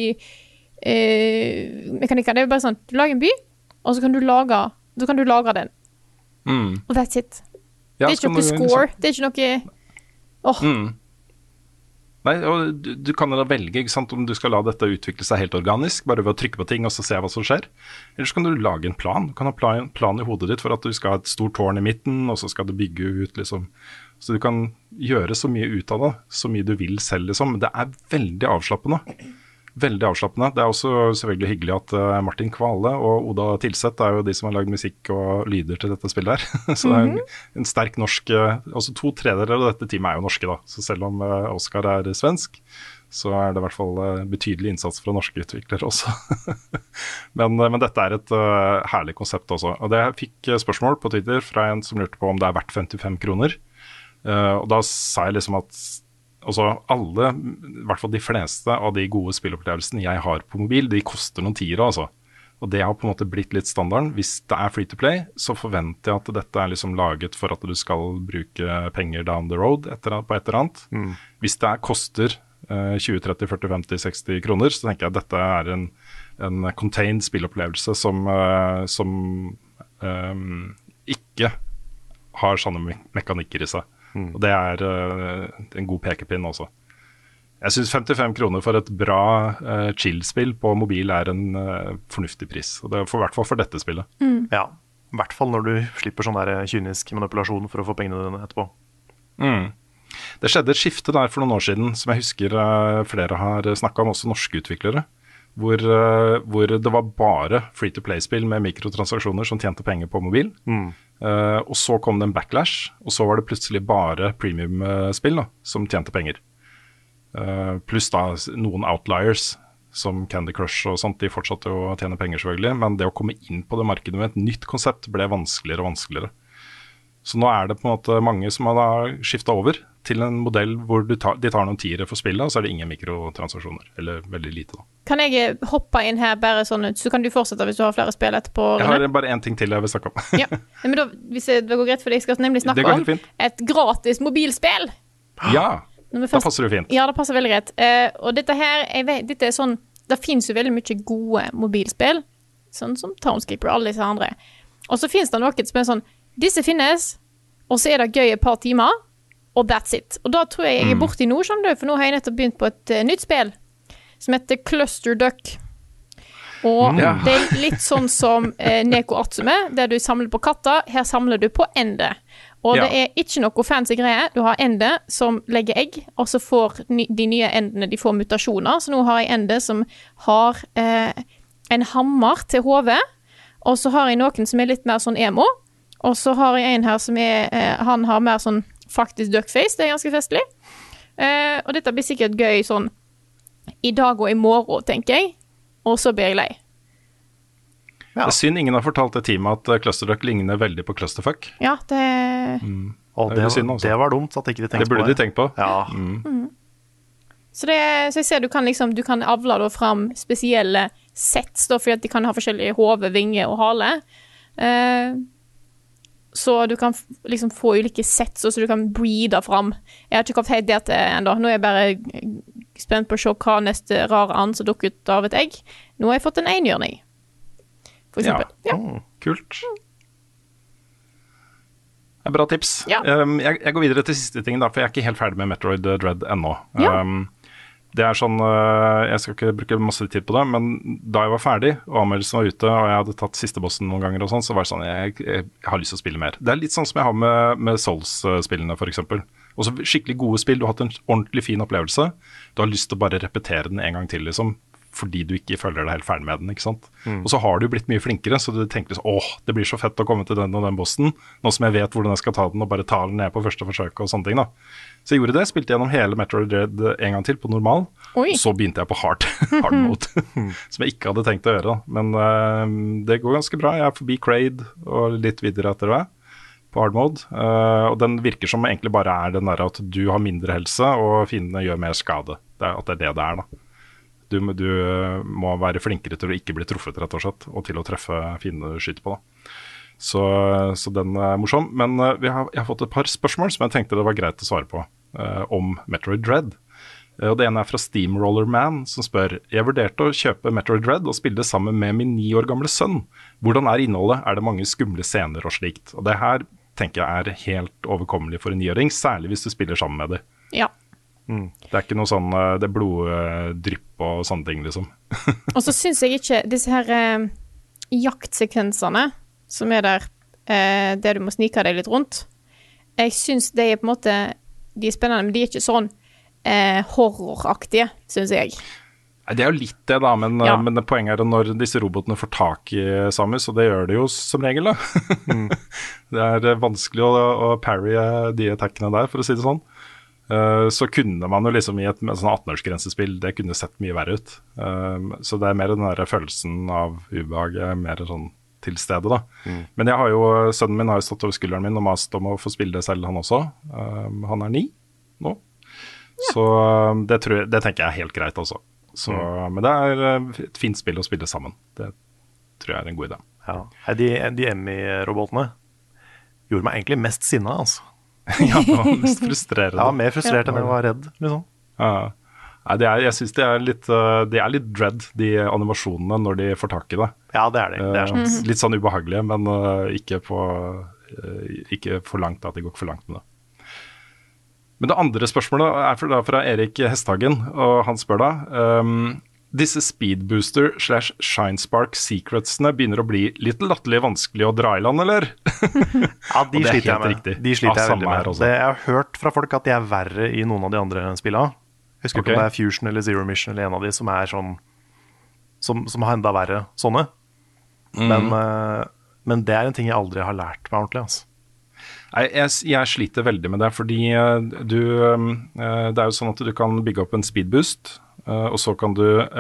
mekanikker. Det er jo bare sånn, du lager en by, og så kan du lagre den. Og that's it. Ja, det er ikke noe score, det er ikke noe Nei, og du kan da velge, ikke sant, om du skal la dette utvikle seg helt organisk, bare ved å trykke på ting og så se hva som skjer. Eller så kan du lage en plan. Du kan ha plan i hodet ditt for at du skal ha et stort tårn i midten, og så skal du bygge ut, liksom. Så du kan gjøre så mye ut av det, så mye du vil selv, liksom. Men det er veldig avslappende. veldig avslappende. Det også selvfølgelig hyggelig at Martin Kvale og Oda Tilseth er jo de som har lagd musikk og lyder til dette spillet her. Så det en sterk norsk, også 2/3 av dette teamet er jo norske da, så selv om Oscar er svensk, så det i hvert fall betydelig innsats fra norske utviklere også. men dette et herlig konsept også. Og det jeg fikk spørsmål på Twitter fra en som lurte på om det verdt 55 kroner. Og da sa jeg liksom at alle, i hvert fall de fleste av de gode spillopplevelsene jeg har på mobil, de koster noen tiere altså. Og det har på en måte blitt litt standarden. Hvis det free to play, så forventer jeg at dette liksom laget for at du skal bruke penger down the road på et eller annet. Hvis det koster 20, 30, 40, 50, 60 kroner, så tenker jeg at dette en contained spillopplevelse som ikke har sånne mekanikker i seg. Og det en god pekepinn også. Jeg synes 55 kroner for et bra chill-spill på mobil en fornuftig pris. Og det for hvert fall for dette spillet. Ja, i hvert fall når du slipper sånn der kynisk manipulasjon for å få pengene dine etterpå. Det skjedde et skifte der for noen år siden, som jeg husker flere har snakket om, også norske utviklere, hvor det var bare free-to-play-spill med mikrotransaksjoner som tjente penger på mobil. Og så kom det en backlash, og så var det plutselig bare premium-spill da, som tjente penger. Pluss da noen outliers, som Candy Crush og sånt, de fortsatte å tjene penger selvfølgelig, men det å komme inn på det markedet med et nytt konsept ble vanskeligere og vanskeligere. Så nå det på en måte mange som har da skiftet over til en modell hvor de tar noen tiere for spillet, og så det ingen mikrotransaksjoner, eller veldig lite da. Kan jeg hoppe inn her bare sånn ut, så kan du fortsette hvis du har flere spill etterpå? Jeg har bare en ting til jeg vil snakke om. Ja, men da, hvis det går greit for deg, skal jeg nemlig snakke om et gratis mobilspill. Ja, da passer det fint. Ja, det passer veldig greit. Og dette her, dette sånn, det finnes jo veldig mye gode mobilspill, sånn som Townscaper og alle disse andre. Og så finnes det noe som sånn, disse finnes, og så det gøy et par timer, og that's it. Og da tror jeg borte i nå, skjønner du, for nå har jeg nettopp begynt på et nytt spill, som heter Cluster Duck. Og det litt sånn som Neko Atsume, der du samler på katter, her samler du på ende. Og det ikke noe fancy greie, du har ende som legger egg, og så får de nye endene, de får mutasjoner, så nå har jeg ende som har en hammer til hodet, og så har jeg noen som litt mer sånn emo, og så har jeg en her som han har mer sånn faktisk duckface, det ganske festlig. Og dette blir sikkert gøy sånn i dag og i morgen, tenker jeg. Og så blir jeg lei. Ja. Det synd ingen har fortalt det teamet at Cluster Duck ligner veldig på Clusterfuck. Ja, det... Og det var dumt at ikke de tenkte på det. Det burde de tenkt på. Ja. Så jeg ser du kan avle da fram spesielle sets da, fordi at de kan ha forskjellige hode, vinge og hale. Så du kan liksom få ulike sets, så du kan breede fram. Jeg har ikke kommet helt der til enda. Nå jeg bare spent på å se hva neste rare and som dukker ut av et egg. Nå har jeg fått en enhjørning, for eksempel. Ja. Kult. Bra tips. Ja. Jeg går videre til siste ting da, for jeg ikke helt ferdig med Metroid Dread ennå. Ja. Det sånn, jeg skal ikke bruke masse tid på det, men da jeg var ferdig, og anmeldelsen var ute, og jeg hadde tatt siste bossen noen ganger og sånn, så var det sånn, jeg har lyst til å spille mer. Det litt sånn som jeg har med Souls-spillene, for eksempel. Også skikkelig gode spill, du har hatt en ordentlig fin opplevelse, du har lyst til å bare repetere den en gang til, liksom, fordi du ikke føler deg helt ferdig med den, ikke sant? Og så har du blitt mye flinkere, så du tenker liksom, det blir så fett å komme til den og den bossen, nå som jeg vet hvordan jeg skal ta den, og bare ta den ned på første forsøk og sånne ting da. Så jeg gjorde det, spilte gjennom hele Metroid Dread en gang til på normal, og så begynte jeg på hard mode, som jeg ikke hadde tenkt å gjøre. Men det går ganske bra, jeg forbi Kraid og litt videre etter det, på hard mode. Og den virker som egentlig bare den der at du har mindre helse, og fiendene gjør mer skade. At det det da. Du må være flinkere til å ikke bli truffet, rett og slett, og til å treffe fiendene du skyter på da. Så den morsom. Men jeg har fått et par spørsmål som jeg tenkte det var greit å svare på om Metroid Dread. Og det ene fra Steamroller Man, som spør: Jeg vurderte å kjøpe Metroid Dread og spille det sammen med min 9 år gamle sønn. Hvordan innholdet? Det mange skumle scener og slikt? Og det her tenker jeg helt overkommelig for en 9-åring, særlig hvis du spiller sammen med dem. Ja. Det ikke noe sånn, det bloddrypp og sånne ting, liksom. Og så synes jeg ikke disse her jaktsekvensene som der, der du må snike deg litt rundt, jeg synes de på en måte, de spennende, men de ikke sånn horroraktige, synes jeg. Det er jo litt det, da, men, Ja. men poenget er at når disse robotene får tak i Samus, og det gjør de jo som regel, da. Det er vanskelig å parry de attackene der, for å si det sånn. Så kunne man jo liksom i et sånn 18-årsgrensespill, det kunne sett mye verre ut. Så det er mer den der følelsen av ubehag, mer sånn til stede, da. Men sønnen min har jo stått over skulderen min og mast om å få spille det selv, han også. Han er 9 nå. Ja. Så det tenker jeg er helt greit, altså. Så, men det er et fint spill å spille sammen. Det tror jeg er en god idé. Ja. De Emmy-robotene gjorde meg egentlig mest sinna, altså. Ja, det var mest frustrerende. Ja, mer frustrert enn jeg var redd, liksom. Ja. Nei, jeg synes det er litt dread, de animasjonene, når de får tak i det. Ja, det er det. Det er sant. Litt sånn ubehagelige, men ikke for langt, at de går ikke for langt med det. Men det andre spørsmålet er fra Erik Hesthagen, og han spør da disse speedbooster / shinespark secretsene begynner å bli litt latterlig vanskelig å dra i land, eller? Ja, de sliter jeg med. Riktig. De sliter jeg veldig med. Også. Jeg har hørt fra folk at de er verre i noen av de andre spillene. Jeg husker ikke om det er Fusion eller Zero Mission eller en av de som er sånn som har enda verre sånne. Men det er en ting jeg aldri har lært meg ordentlig, altså. Jeg sliter veldig med det, fordi det er jo sånn at du kan bygge opp en speedboost, og så kan du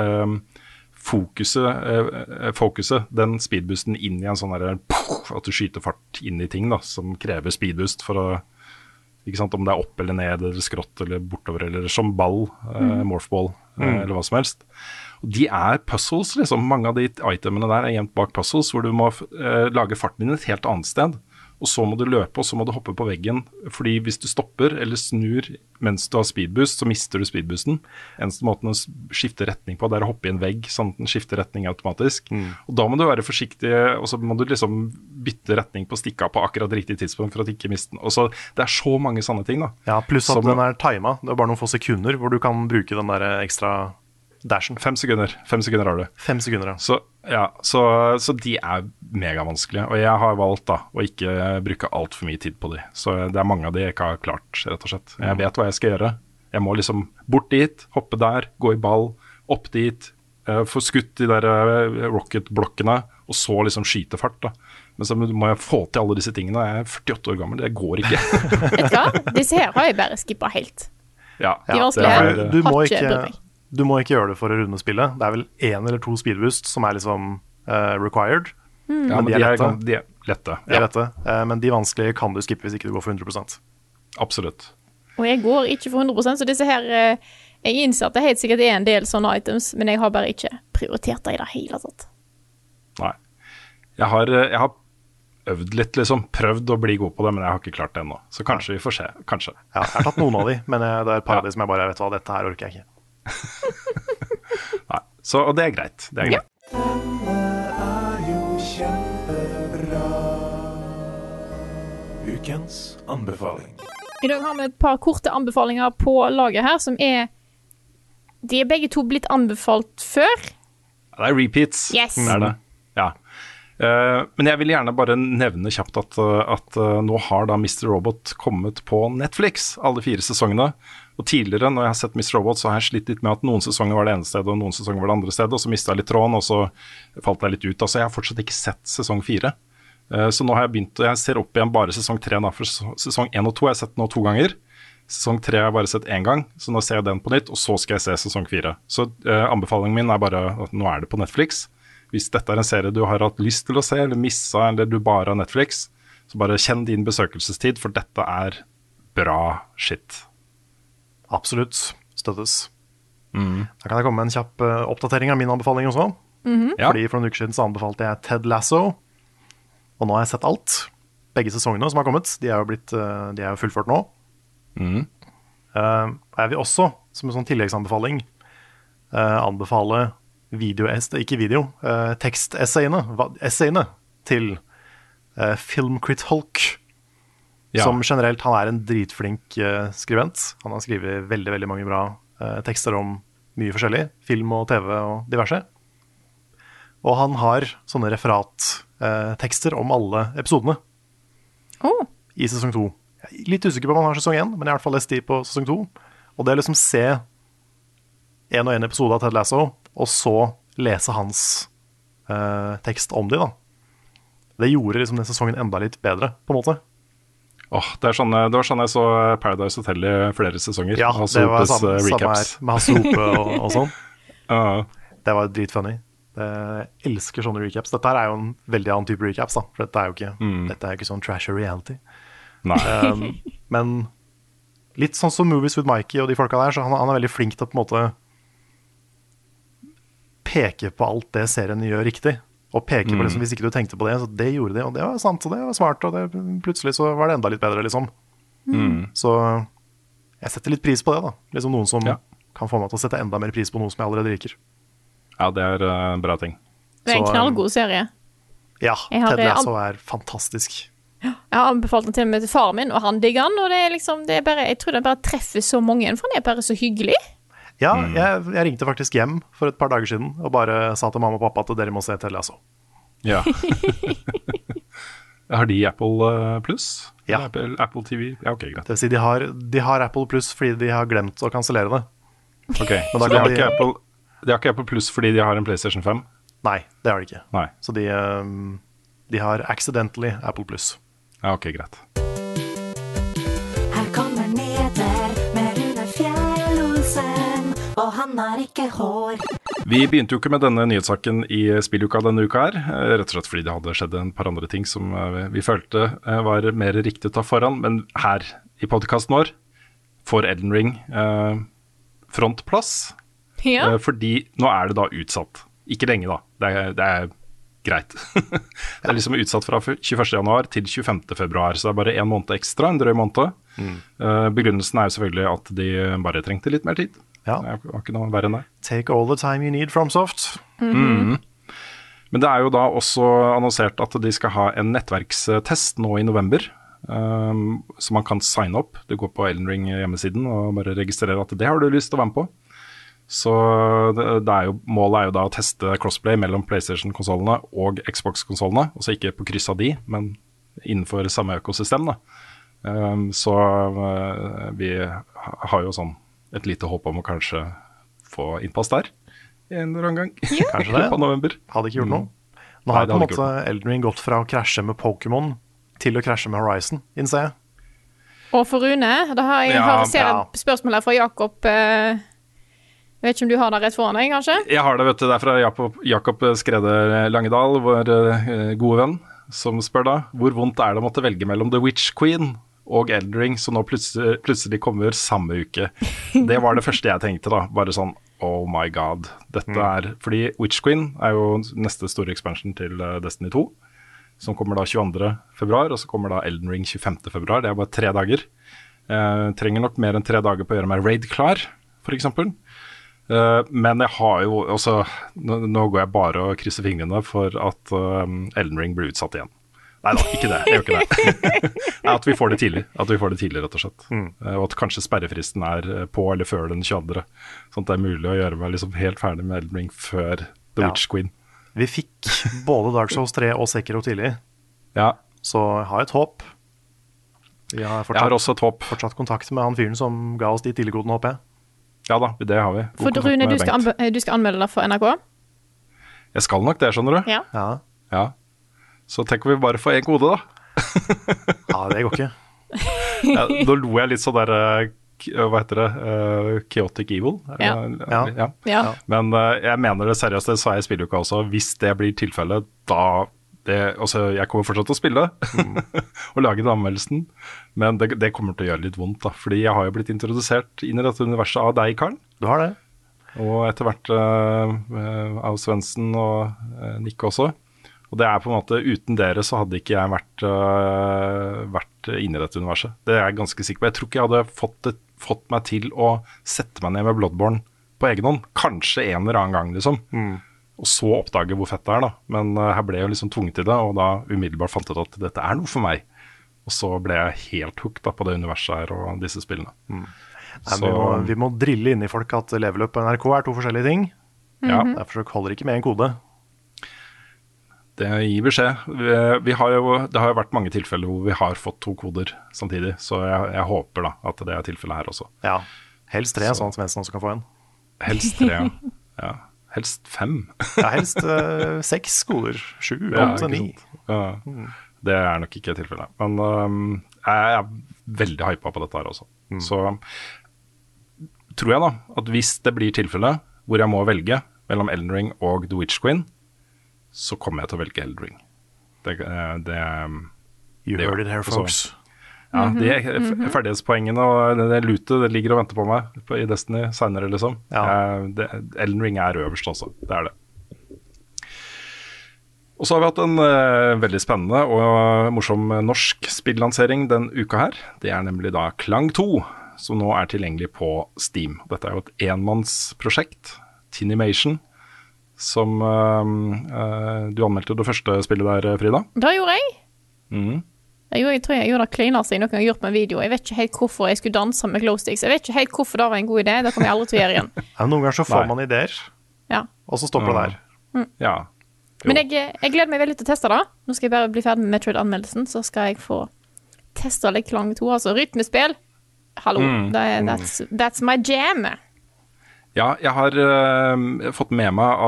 fokuse den speedboosten inn i en sånn der, at du skyter fart inn i ting da, som krever speedboost for å, ikke sant, om det er opp eller ned, eller skrått, eller bortover, eller som ball, morphball, eller hva som helst. Og de er puzzles, liksom. Mange av de itemene der er gjemt bak puzzles, hvor du må lage farten din et helt annet sted. Og så må du løpe, og så må du hoppe på veggen. Fordi hvis du stopper eller snur mens du har speedboost, så mister du speedboosten. Eneste måten å skifte retning på, det er å hoppe i en vegg, sånn at den skifter retning automatisk. Og da må du være forsiktig, og så må du liksom bytte retning på stikka på akkurat riktig tidspunkt for at du ikke mister den. Og så, det er så mange sånne ting, da. Ja, pluss at den er timet. Det er bare noen få sekunder hvor du kan bruke den der ekstra dashen. 5 sekunder har du. 5 sekunder, ja. Så de er megavanskelige, og jeg har valgt da å ikke bruke alt for mye tid på de. Så det er mange av de jeg ikke har klart, rett og slett. Jeg vet hva jeg skal gjøre. Jeg må liksom bort dit, hoppe der, gå i ball, opp dit, få skutt de der rocket-blokkene, og så liksom skyte fart da. Men så må jeg få til alle disse tingene. Jeg er 48 år gammel, det går ikke. Vet du hva? Disse her har jeg bare skippet helt. Ja, de vanskelige Du må ikke gjøre det for å runde spillet. Det er vel 1 eller 2 speedboost som er liksom required. Ja, men de er lette. De er lette. Men de vanskelige kan du skippe hvis ikke du går for 100%. Absolutt. Og jeg går ikke for 100%, så disse her jeg innser at det helt sikkert er en del sånne items, men jeg har bare ikke prioritert det i det hele tatt. Nei. Jeg har øvd litt, liksom. Prøvd å bli god på det, men jeg har ikke klart det ennå. Så kanskje vi får se. Kanskje. Ja, jeg har tatt noen av de, men det er et par av de som jeg bare vet hva, dette her orker jeg ikke. Nei, og det er greit. Det er greit. Denne er jo kjempebra. Ukens anbefaling. I dag har vi et par korte anbefalinger på laget her, som de er begge to blitt anbefalt før. Ja, det er repeats. Yes. Det er det. Ja. Men jeg vil gjerne bare nevne kjapt at nå har da Mr. Robot kommet på Netflix, alle 4 sesongene. Og tidligere, når jeg har sett Mr. Robot, så har jeg slitt litt med at noen sesonger var det ene stedet, og noen sesonger var det andre stedet, og så mistet jeg litt tråden, og så falt jeg litt ut. Altså, jeg har fortsatt ikke sett sesong 4. Så nå har jeg begynt, og jeg ser opp igjen bare sesong 3, da, for sesong 1 og 2 har jeg sett nå 2 ganger. Sesong 3 har jeg bare sett 1 gang, så nå ser jeg den på nytt, og så skal jeg se sesong 4. Så anbefalingen min er bare at nå er det på Netflix. Hvis dette er en serie du har hatt lyst til å se, eller missa, eller du bare har Netflix, så bare kjenn din besøkelsestid, for dette er bra shit. Absolutt. Støttes. Da kan jeg komme med en kjapp oppdatering av min anbefaling også. Ja. Fordi for noen uker siden så anbefalte jeg Ted Lasso, og nå har jeg sett alt. Begge sesongene som har kommet, de er jo fullført nå. Jeg vil også, som en sånn tilleggsanbefaling, anbefale tekstessayene til Filmcrit Hulk. Ja. Som generelt, han er en dritflink skribent. Han har skrevet veldig, veldig mange bra tekster om mye forskjellig. Film og TV og diverse. Og han har sånne referattekster om alle episodene i sesong 2. Jeg er litt usikker på om han har sesong 1, men jeg har i hvert fall lest de på sesong 2. Og det er liksom se en og en episode av Ted Lasso, og så lese hans tekst om de da. Det gjorde liksom den sesongen enda litt bedre, på en måte. Det var sånn jeg så Paradise Hotel i flere sesonger. Ja, det var samme her, med Hasse Hope og sånn. Det var dritfunny. Jeg elsker sånne recaps. Dette her er jo en veldig annen type recaps, da. For dette er jo ikke sånn trash reality. Nei. Men litt sånn som Movies with Mikey og de folka der, så han er veldig flink til å på en måte peke på alt det serien gjør riktig. Og peke på liksom, hvis ikke du tenkte på det, så det gjorde det, og det var sant, og det var smart, og plutselig så var det enda litt bedre, liksom. Så jeg setter litt pris på det, da. Liksom noen som kan få meg til å sette enda mer pris på noe som jeg allerede liker. Ja, det er en bra ting. Det er en knallgod serie. Ja, Ted Lasso er fantastisk. Jeg har anbefalt den til og med til far min, og han digger den, og det er liksom, jeg tror den bare treffer så mange, for den er bare så hyggelig. Ja, jeg ringte faktisk hjem for et par dager siden og bare sa til mamma og pappa at dere må se Ted Lasso. Ja. Har de Apple Plus? Ja. Apple TV? Ja, ok, greit. Det vil si de har Apple Plus fordi de har glemt å kansellere det. Ok, så de har ikke Apple Plus fordi de har en PlayStation 5? Nei, det har de ikke. Nei. Så de har accidentally Apple Plus. Ja, ok, greit. Her kommer nyheter med Rune Fjell-Olsen, og han har ikke hår. Vi begynte jo ikke med denne nyhetssaken i spilluka denne uka her, rett og slett fordi det hadde skjedd en par andre ting som vi følte var mer riktig å ta foran, men her i podcasten vår får Elden Ring frontplass, fordi nå er det da utsatt. Ikke lenge da, det er greit. Det er liksom utsatt fra 21. januar til 25. februar, så det er bare en måned ekstra, en drøy måned. Begrunnelsen er jo selvfølgelig at de bare trengte litt mer tid. Ja. Det var ikke noe verre enn det. Take all the time you need from Soft. Men det er jo da også annonsert at de skal ha en nettverkstest nå i november, så man kan signe opp. Du går på Elden Ring hjemmesiden og bare registrerer at det har du lyst til å være med på. Så målet er jo da å teste crossplay mellom PlayStation-konsolene og Xbox-konsolene, altså ikke på kryss av de, men innenfor samme økosystem da. Så vi har jo sånn et lite håp om å kanskje få innpass der en eller annen gang. Ja. Kanskje det. På november. Hadde ikke gjort noe. Nå har på en måte Elden Ring gått fra å krasje med Pokémon til å krasje med Horizon, innser jeg. Og for Rune, da ser jeg et spørsmål her fra Jakob. Jeg vet ikke om du har det rett foran deg, kanskje? Jeg har det, vet du. Det er fra Jakob Skrede Langedal, vår gode venn, som spør da, hvor vondt er det å måtte velge mellom The Witch Queen og Elden Ring, så nå plutselig kommer samme uke. Det var det første jeg tenkte da, bare sånn, oh my god. Dette er, fordi Witch Queen er jo neste store expansion til Destiny 2, som kommer da 22. februar, og så kommer da Elden Ring 25. februar, det er bare 3 dager. Trenger nok mer enn 3 dager på å gjøre meg raid klar, for eksempel. Men jeg har jo også, nå går jeg bare og krysser fingrene for at Elden Ring blir utsatt igjen. Nei da, ikke det, jeg gjør ikke det. At vi får det tidlig, rett og slett. Og at kanskje sperrefristen er på eller før den 22. Sånn at det er mulig å gjøre meg liksom helt ferdig med Elden Ring før The Witch Queen. Vi fikk både Dark Souls 3 og Sekiro tidlig, så jeg har et håp. Jeg har også et håp. Fortsatt kontakt med han fyren som ga oss de tidligkodene, håper jeg. Ja da, det har vi. For Rune, du skal anmelde deg for NRK? Jeg skal nok det, skjønner du. Ja. Så tenker vi bare få en kode da. Ja, det går ikke. Da lo jeg litt sånn der, hva heter det, Chaotic Evil. Ja. Men jeg mener det seriøst, det sa jeg i spilluka også, hvis det blir tilfellet, jeg kommer fortsatt til å spille og lage den anmeldelsen, men det kommer til å gjøre litt vondt da, fordi jeg har jo blitt introdusert inn i dette universet av deg, Karl. Du har det. Og etter hvert av Svendsen og Nick også. Og det er på en måte, uten dere så hadde ikke jeg vært inne i dette universet. Det er jeg ganske sikker på. Jeg tror ikke jeg hadde fått meg til å sette meg ned med Bloodborne på egen hånd. Kanskje en eller annen gang, liksom. Og så oppdage hvor fett det er da. Men her ble jeg jo liksom tvunget til det, og da umiddelbart fant jeg ut at dette er noe for meg. Og så ble jeg helt hooked da på det universet her og disse spillene. Vi må drille inn i folk at level up på NRK er 2 forskjellige ting. Derfor holder ikke med en kode. Det gir beskjed. Det har jo vært mange tilfeller hvor vi har fått 2 koder samtidig, så jeg håper da at det er tilfellet her også. Ja, helst 3, sånn at Svendsen også kan få en. Helst 3, ja. Helst 5. Ja, helst 6 skoler. 7, 8, 9. Ja, det er nok ikke tilfellet. Men jeg er veldig hypa på dette her også. Så tror jeg da at hvis det blir tilfellet hvor jeg må velge mellom Elden Ring og The Witch Queen, så kommer jeg til å velge Elden Ring. You heard it here, folks. Ja, de ferdighetspoengene og det lootet, det ligger og venter på meg i Destiny senere, liksom. Ja. Elden Ring er øverst også, det er det. Og så har vi hatt en veldig spennende og morsom norsk spillansering den uka her. Det er nemlig da Klang 2, som nå er tilgjengelig på Steam. Dette er jo et enmannsprosjekt, Tinimation, som du anmeldte det første spillet der, Frida. Det gjorde jeg. Mhm. Jeg tror jeg gjorde det klineste jeg noen gang har gjort med en video. Jeg vet ikke helt hvorfor jeg skulle danse med glowsticks. Jeg vet ikke helt hvorfor det var en god idé. Det kommer jeg aldri til å gjøre igjen. Ja, noen ganger så får man ideer, Ja. og så stopper det der. Ja. Jo. Men jeg gleder meg veldig til å teste det. Nå skal jeg bare bli ferdig med Metroid-anmeldelsen, så skal jeg få teste litt Klang 2. Altså rytmespill. Hallo, that's my jam. Ja, jeg har fått med meg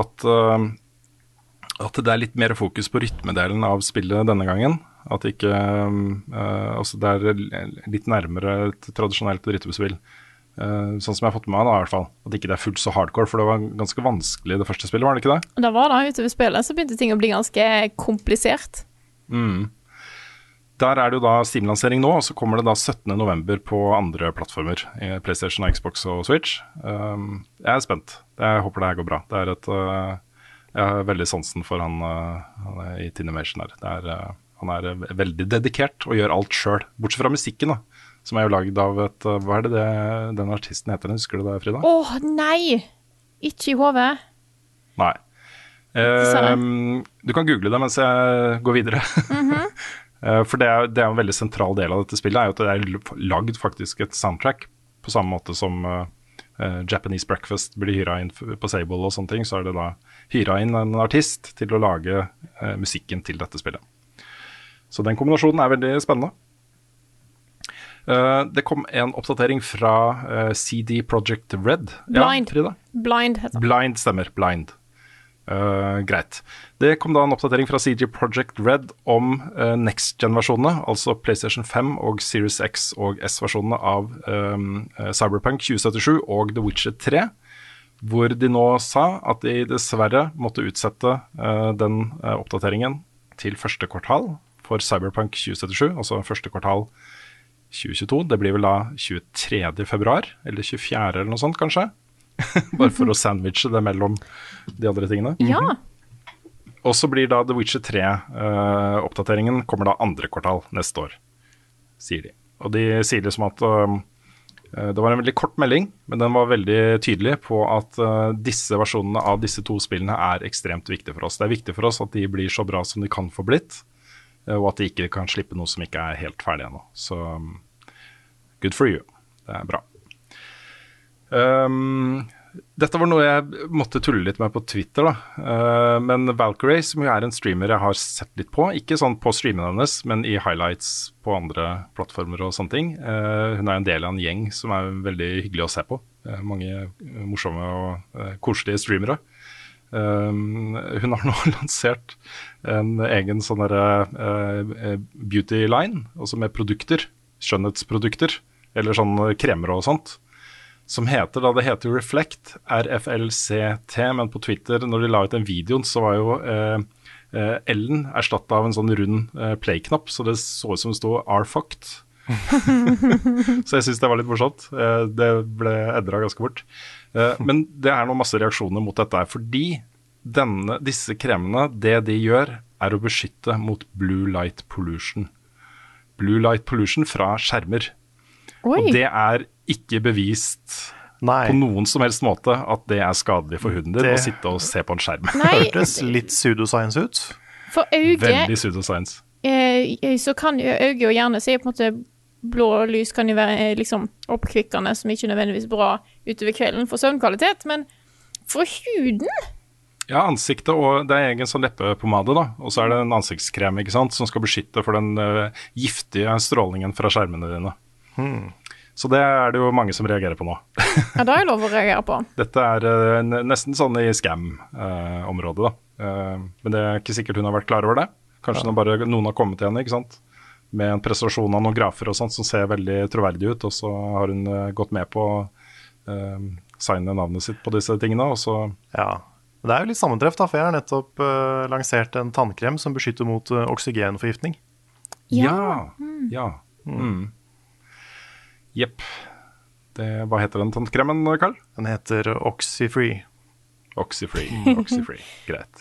at det er litt mer fokus på rytmedelen av spillet denne gangen. At ikke altså det er litt nærmere et tradisjonelt rytmespill. Sånn som jeg har fått med meg da, i hvert fall. At ikke det er fullt så hardcore, for det var ganske vanskelig det første spillet, var det ikke det? Da var det utover spillet, så begynte ting å bli ganske komplisert. Der er det jo da Steam-lansering nå, og så kommer det da 17. november på andre plattformer. PlayStation, Xbox og Switch. Jeg er spent. Jeg håper det her går bra. Det er jeg har veldig sansen for han i Tinimation her. Han er veldig dedikert og gjør alt selv, bortsett fra musikken da, som er jo laget av hva er det den artisten heter, husker du det, Frida? Nei! Ikke i hodet. Nei. Du kan google det mens jeg går videre. For det er en veldig sentral del av dette spillet, er jo at det er lagd faktisk et soundtrack, på samme måte som Japanese Breakfast blir hyret inn på Sable og sånne ting, så er det da hyret inn en artist til å lage musikken til dette spillet. Så den kombinasjonen er veldig spennende. Det kom en oppdatering fra CD Projekt Red. Blind. Ja, Frida? Blind heter det. Blind stemmer, Blind. Greit. Det kom da en oppdatering fra CD Projekt Red om next-gen-versjonene, altså PlayStation 5 og Series X og S-versjonene av Cyberpunk 2077 og The Witcher 3, hvor de nå sa at de dessverre måtte utsette den oppdateringen til første kvartal for Cyberpunk 2077, altså første kvartal 2022. Det blir vel da 23. februar, eller 24. eller noe sånt kanskje. Bare for å sandwiche det mellom de andre tingene. Ja. Og så blir da The Witcher 3-oppdateringen kommer da andre kvartal neste år, sier de. Og de sier liksom at det var en veldig kort melding, men den var veldig tydelig på at disse versjonene av disse to spillene er ekstremt viktige for oss. Det er viktig for oss at de blir så bra som de kan få blitt, og at de ikke kan slippe noe som ikke er helt ferdig ennå. Så good for you. Det er bra. Dette var noe jeg måtte tulle litt med på Twitter da. Men Valkyrie, som jo er en streamer jeg har sett litt på, ikke sånn på streamen hennes, men i highlights på andre plattformer og sånne ting. Hun er en del av en gjeng som er veldig hyggelig å se på. Mange morsomme og koselige streamere. Hun har nå lansert en egen sånn der beauty line, altså med produkter, skjønnhetsprodukter, eller sånn kremer og sånt, som heter, det heter Reflect, RFLCT, men på Twitter, når de la ut den videoen, så var jo L-en erstattet av en sånn rund play-knapp, så det så ut som det stod "are fucked". Så jeg synes det var litt morsomt. Det ble edret ganske bort. Men det er nå masse reaksjoner mot dette, fordi disse kremene, det de gjør, er å beskytte mot blue light pollution. Blue light pollution fra skjermer. Oi. Og det er ikke bevist på noen som helst måte at det er skadelig for huden din å sitte og se på en skjerm. Hørtes litt pseudoscience ut. For øyet, veldig pseudoscience. Så kan jo øyet jo gjerne si på en måte blå lys kan jo være liksom oppkvikkende, som ikke nødvendigvis bra utover kvelden for søvnkvalitet, men for huden? Ja, ansiktet, og det er egen sånn leppepomade da, og så er det en ansiktskrem, ikke sant, som skal beskytte for den giftige strålingen fra skjermene dine. Så det er det jo mange som reagerer på nå. Ja, det er jo lov å reagere på. Dette er nesten sånn i scam-området, da. Men det er ikke sikkert hun har vært klar over det. Kanskje noen har kommet til henne, ikke sant? Med en presentasjon av noen grafer og sånt som ser veldig troverdig ut, og så har hun gått med på å signe navnet sitt på disse tingene, og så... Ja, det er jo litt sammentreff da, for jeg har nettopp lansert en tannkrem som beskytter mot oksygenforgiftning. Ja. Jepp. Hva heter den tannkremen, Karl? Den heter Oxyfree. Oxyfree. Greit.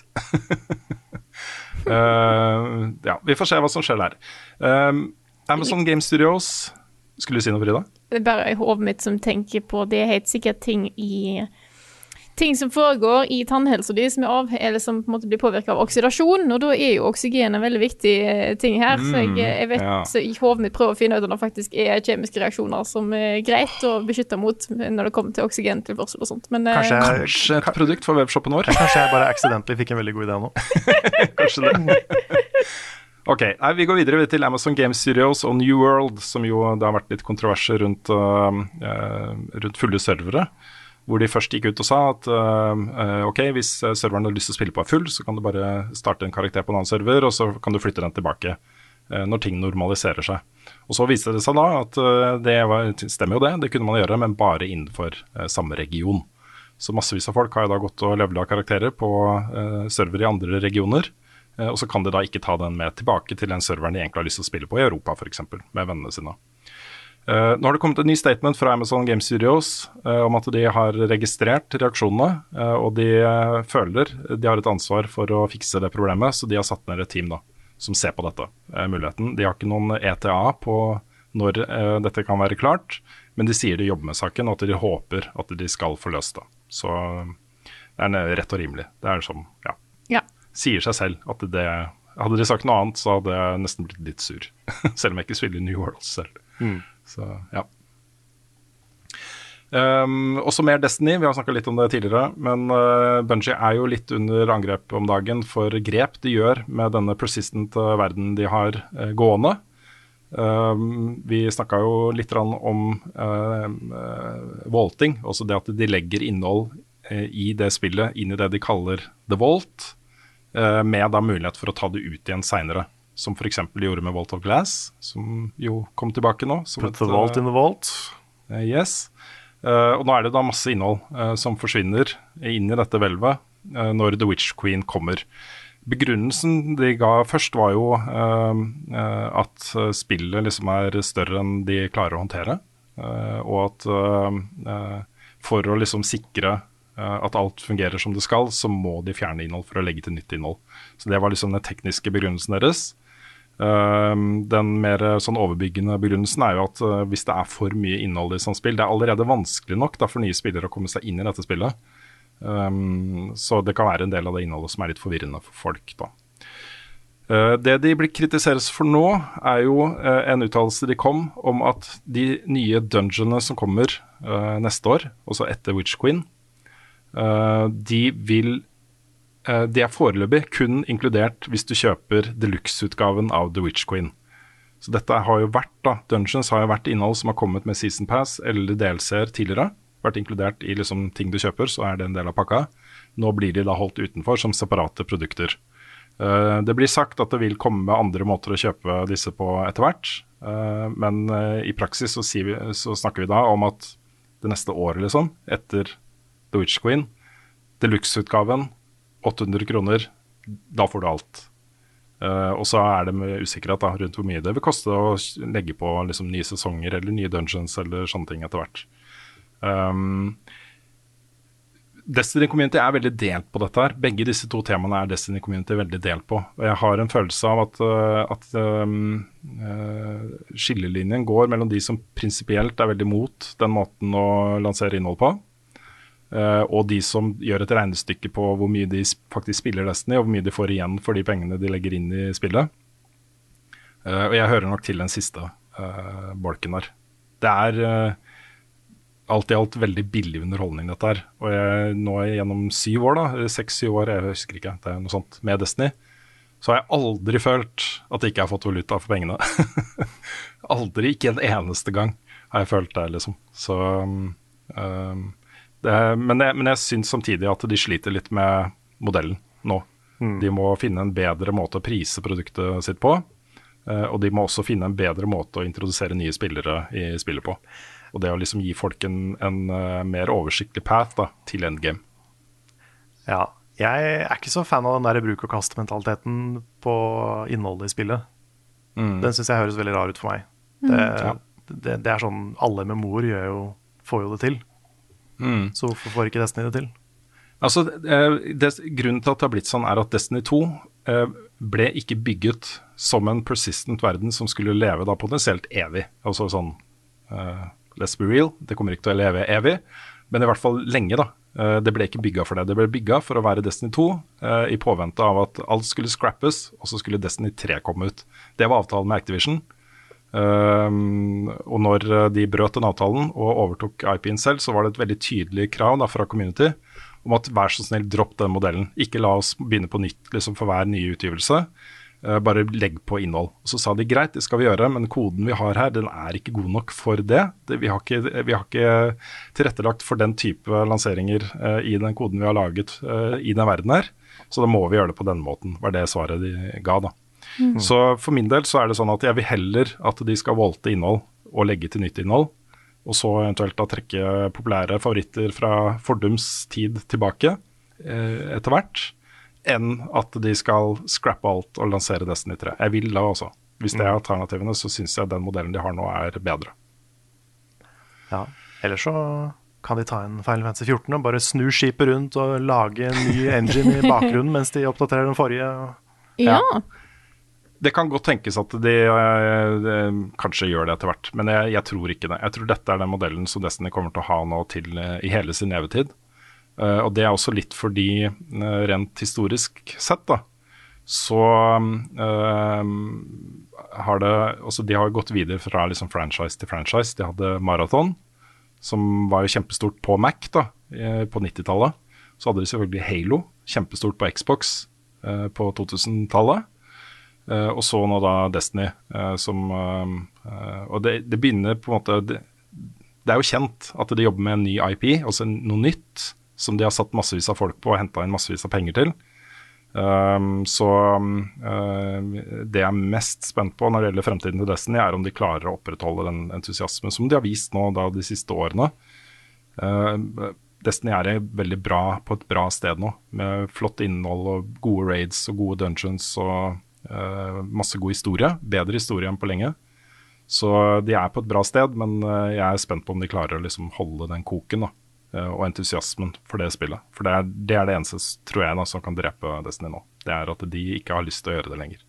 Ja, vi får se hva som skjer der. Amazon Game Studios, skulle du si noe, Frida? Det er bare i hodet mitt som tenker på, det er helt sikkert ting som foregår i tannhelsa di eller som på en måte blir påvirket av oksidasjon, og da er jo oksygen en veldig viktig ting her, så jeg vet, så i hodet mitt prøver å finne ut om det faktisk er kjemiske reaksjoner som er greit å beskytte mot når det kommer til oksygentilførsel og sånt. Men, kanskje et produkt for webshoppen vår? Kanskje jeg bare accidentally fikk en veldig god idé nå. Kanskje det. Ok, vi går videre til Amazon Game Studios og New World, som jo det har vært litt kontroverser rundt fulle servere, hvor de først gikk ut og sa at ok, hvis serveren har lyst til å spille på er full, så kan du bare starte en karakter på en annen server, og så kan du flytte den tilbake når ting normaliserer seg. Og så viste det seg da at det stemmer jo det kunne man gjøre, men bare innenfor samme region. Så massevis av folk har jo da gått og levelet karakterer på server i andre regioner, og så kan de da ikke ta den med tilbake til den serveren de egentlig har lyst til å spille på i Europa, for eksempel, med vennene sine. Nå har det kommet et ny statement fra Amazon Game Studios om at de har registrert reaksjonene, og de føler de har et ansvar for å fikse det problemet, så de har satt ned et team da, som ser på dette muligheten. De har ikke noen ETA på når dette kan være klart, men de sier de jobber med saken, og at de håper at de skal få løst det. Så det er rett og rimelig. Det er som, sier seg selv at det, hadde de sagt noe annet, så hadde jeg nesten blitt litt sur, selv om jeg ikke spiller New World selv. Så, ja. Også mer Destiny, vi har snakket litt om det tidligere, men Bungie er jo litt under angrep om dagen for grep de gjør med denne persistent verden de har gående. Vi snakket jo litt om vaulting, også det at de legger innhold i det spillet inn i det de kaller The Vault, med da mulighet for å ta det ut igjen senere. Som for eksempel de gjorde med Vault of Glass, som jo kom tilbake nå. Put the vault in the vault. Yes. Og nå er det da masse innhold som forsvinner inn i dette hvelvet når The Witch Queen kommer. Begrunnelsen de ga først var jo at spillet liksom er større enn de klarer å håndtere, og at for å liksom sikre at alt fungerer som det skal, så må de fjerne innhold for å legge til nytt innhold. Så det var liksom den tekniske begrunnelsen deres. Den mer sånn overbyggende begrunnelsen er jo at hvis det er for mye innhold i sånt spill, det er allerede vanskelig nok da for nye spillere å komme seg inn i dette spillet. Så det kan være en del av det innholdet som er litt forvirrende for folk da. Det de blir kritiseres for nå er jo en uttalelse de kom om at de nye dungeonene som kommer neste år, også etter Witch Queen, de er foreløpig kun inkludert hvis du kjøper deluxe-utgaven av The Witch Queen. Så dette har jo vært da, Dungeons har jo vært innhold som har kommet med Season Pass eller DLC-er tidligere, vært inkludert i liksom ting du kjøper, så er det en del av pakka. Nå blir de da holdt utenfor som separate produkter. Det blir sagt at det vil komme andre måter å kjøpe disse på etter hvert, men i praksis så snakker vi da om at det neste året liksom, etter The Witch Queen, deluxe-utgaven, 800 kroner, da får du alt. Og så er det med usikkerhet da, rundt hvor mye det vil koste å legge på liksom, nye sesonger eller nye dungeons eller sånne ting etter hvert. Destiny Community er veldig delt på dette her. Begge disse to temaene er Destiny Community veldig delt på. Og jeg har en følelse av at skillelinjen går mellom de som prinsipielt er veldig mot den måten å lansere innhold på, og de som gjør et regnestykke på hvor mye de faktisk spiller Destiny, og hvor mye de får igjen for de pengene de legger inn i spillet. Og jeg hører nok til den siste bolken der. Det er alt i alt veldig billig underholdning dette her. Og jeg, nå gjennom 7 år da, 6-7 år, jeg husker ikke, det er noe sånt, med Destiny, så har jeg aldri følt at jeg ikke har fått valuta for pengene. Aldri, ikke en eneste gang. har jeg følt det, liksom. Så men jeg syns samtidig at de sliter litt med modellen nå. De må finne en bedre måte å prise produktet sitt på, og de må også finne en bedre måte å introdusere nye spillere i spillet på. Og det å liksom gi folk en mer oversiktlig path da, til endgame. Ja, jeg er ikke så fan av den der bruk- og kast-mentaliteten på innholdet i spillet. Den synes jeg høres veldig rar ut for meg. Det er sånn, alle MMO'er får jo det til. Så hvorfor får ikke Destiny det til? Altså, grunnen til at det har blitt sånn er at Destiny 2 ble ikke bygget som en persistent verden som skulle leve da potensielt evig. Altså sånn, let's be real, det kommer ikke til å leve evig, men i hvert fall lenge da. Det ble ikke bygget for det. Det ble bygget for å være Destiny 2 i påvente av at alt skulle scrappes, og så skulle Destiny 3 komme ut. Det var avtalen med Activision. Og når de brøt den avtalen og overtok IP-en selv, så var det et veldig tydelig krav da, fra community om at vær så snill, dropp den modellen. Ikke la oss begynne på nytt liksom, for hver nye utgivelse. Bare legg på innhold. Og så sa de greit, det skal vi gjøre, men koden vi har her, den er ikke god nok for det. Vi har ikke tilrettelagt for den type lanseringer i den koden vi har laget i den verden her. Så da må vi gjøre det på denne måten, var det svaret de ga da. Så for min del så er det sånn at jeg vil heller at de skal volte innhold og legge til nytt innhold, og så eventuelt da trekke populære favoritter fra fordums tid tilbake etter hvert, enn at de skal scrappe alt og lansere Destiny 3. Jeg vil da også. Hvis det er alternativene, så synes jeg den modellen de har nå er bedre. Ja, ellers så kan de ta en Final Fantasy 14 og bare snu skipet rundt og lage en ny engine i bakgrunnen mens de oppdaterer den forrige. Ja. Det kan godt tenkes at de kanskje gjør det etter hvert, men jeg tror ikke det. Jeg tror dette er den modellen som Destiny kommer til å ha nå til i hele sin levetid. Og det er også litt fordi, rent historisk sett da, så har det, altså de har gått videre fra liksom franchise til franchise. De hadde Marathon, som var jo kjempestort på Mac da, på 90-tallet. Så hadde de selvfølgelig Halo, kjempestort på Xbox på 2000-tallet. Og så nå da Destiny, og det begynner på en måte, det er jo kjent at de jobber med en ny IP, altså noe nytt, som de har satt massevis av folk på og hentet inn massevis av penger til. Så det jeg er mest spent på når det gjelder fremtiden til Destiny, er om de klarer å opprettholde den entusiasmen som de har vist nå da de siste årene. Destiny er veldig bra på et bra sted nå, med flott innhold og gode raids og gode dungeons og masse god historie, bedre historie enn på lenge. Så de er på et bra sted, men jeg er spent på om de klarer å liksom holde den koken da, og entusiasmen for det spillet. For det er det eneste, tror jeg, da, som kan drepe Destiny nå. Det er at de ikke har lyst til å gjøre det lenger.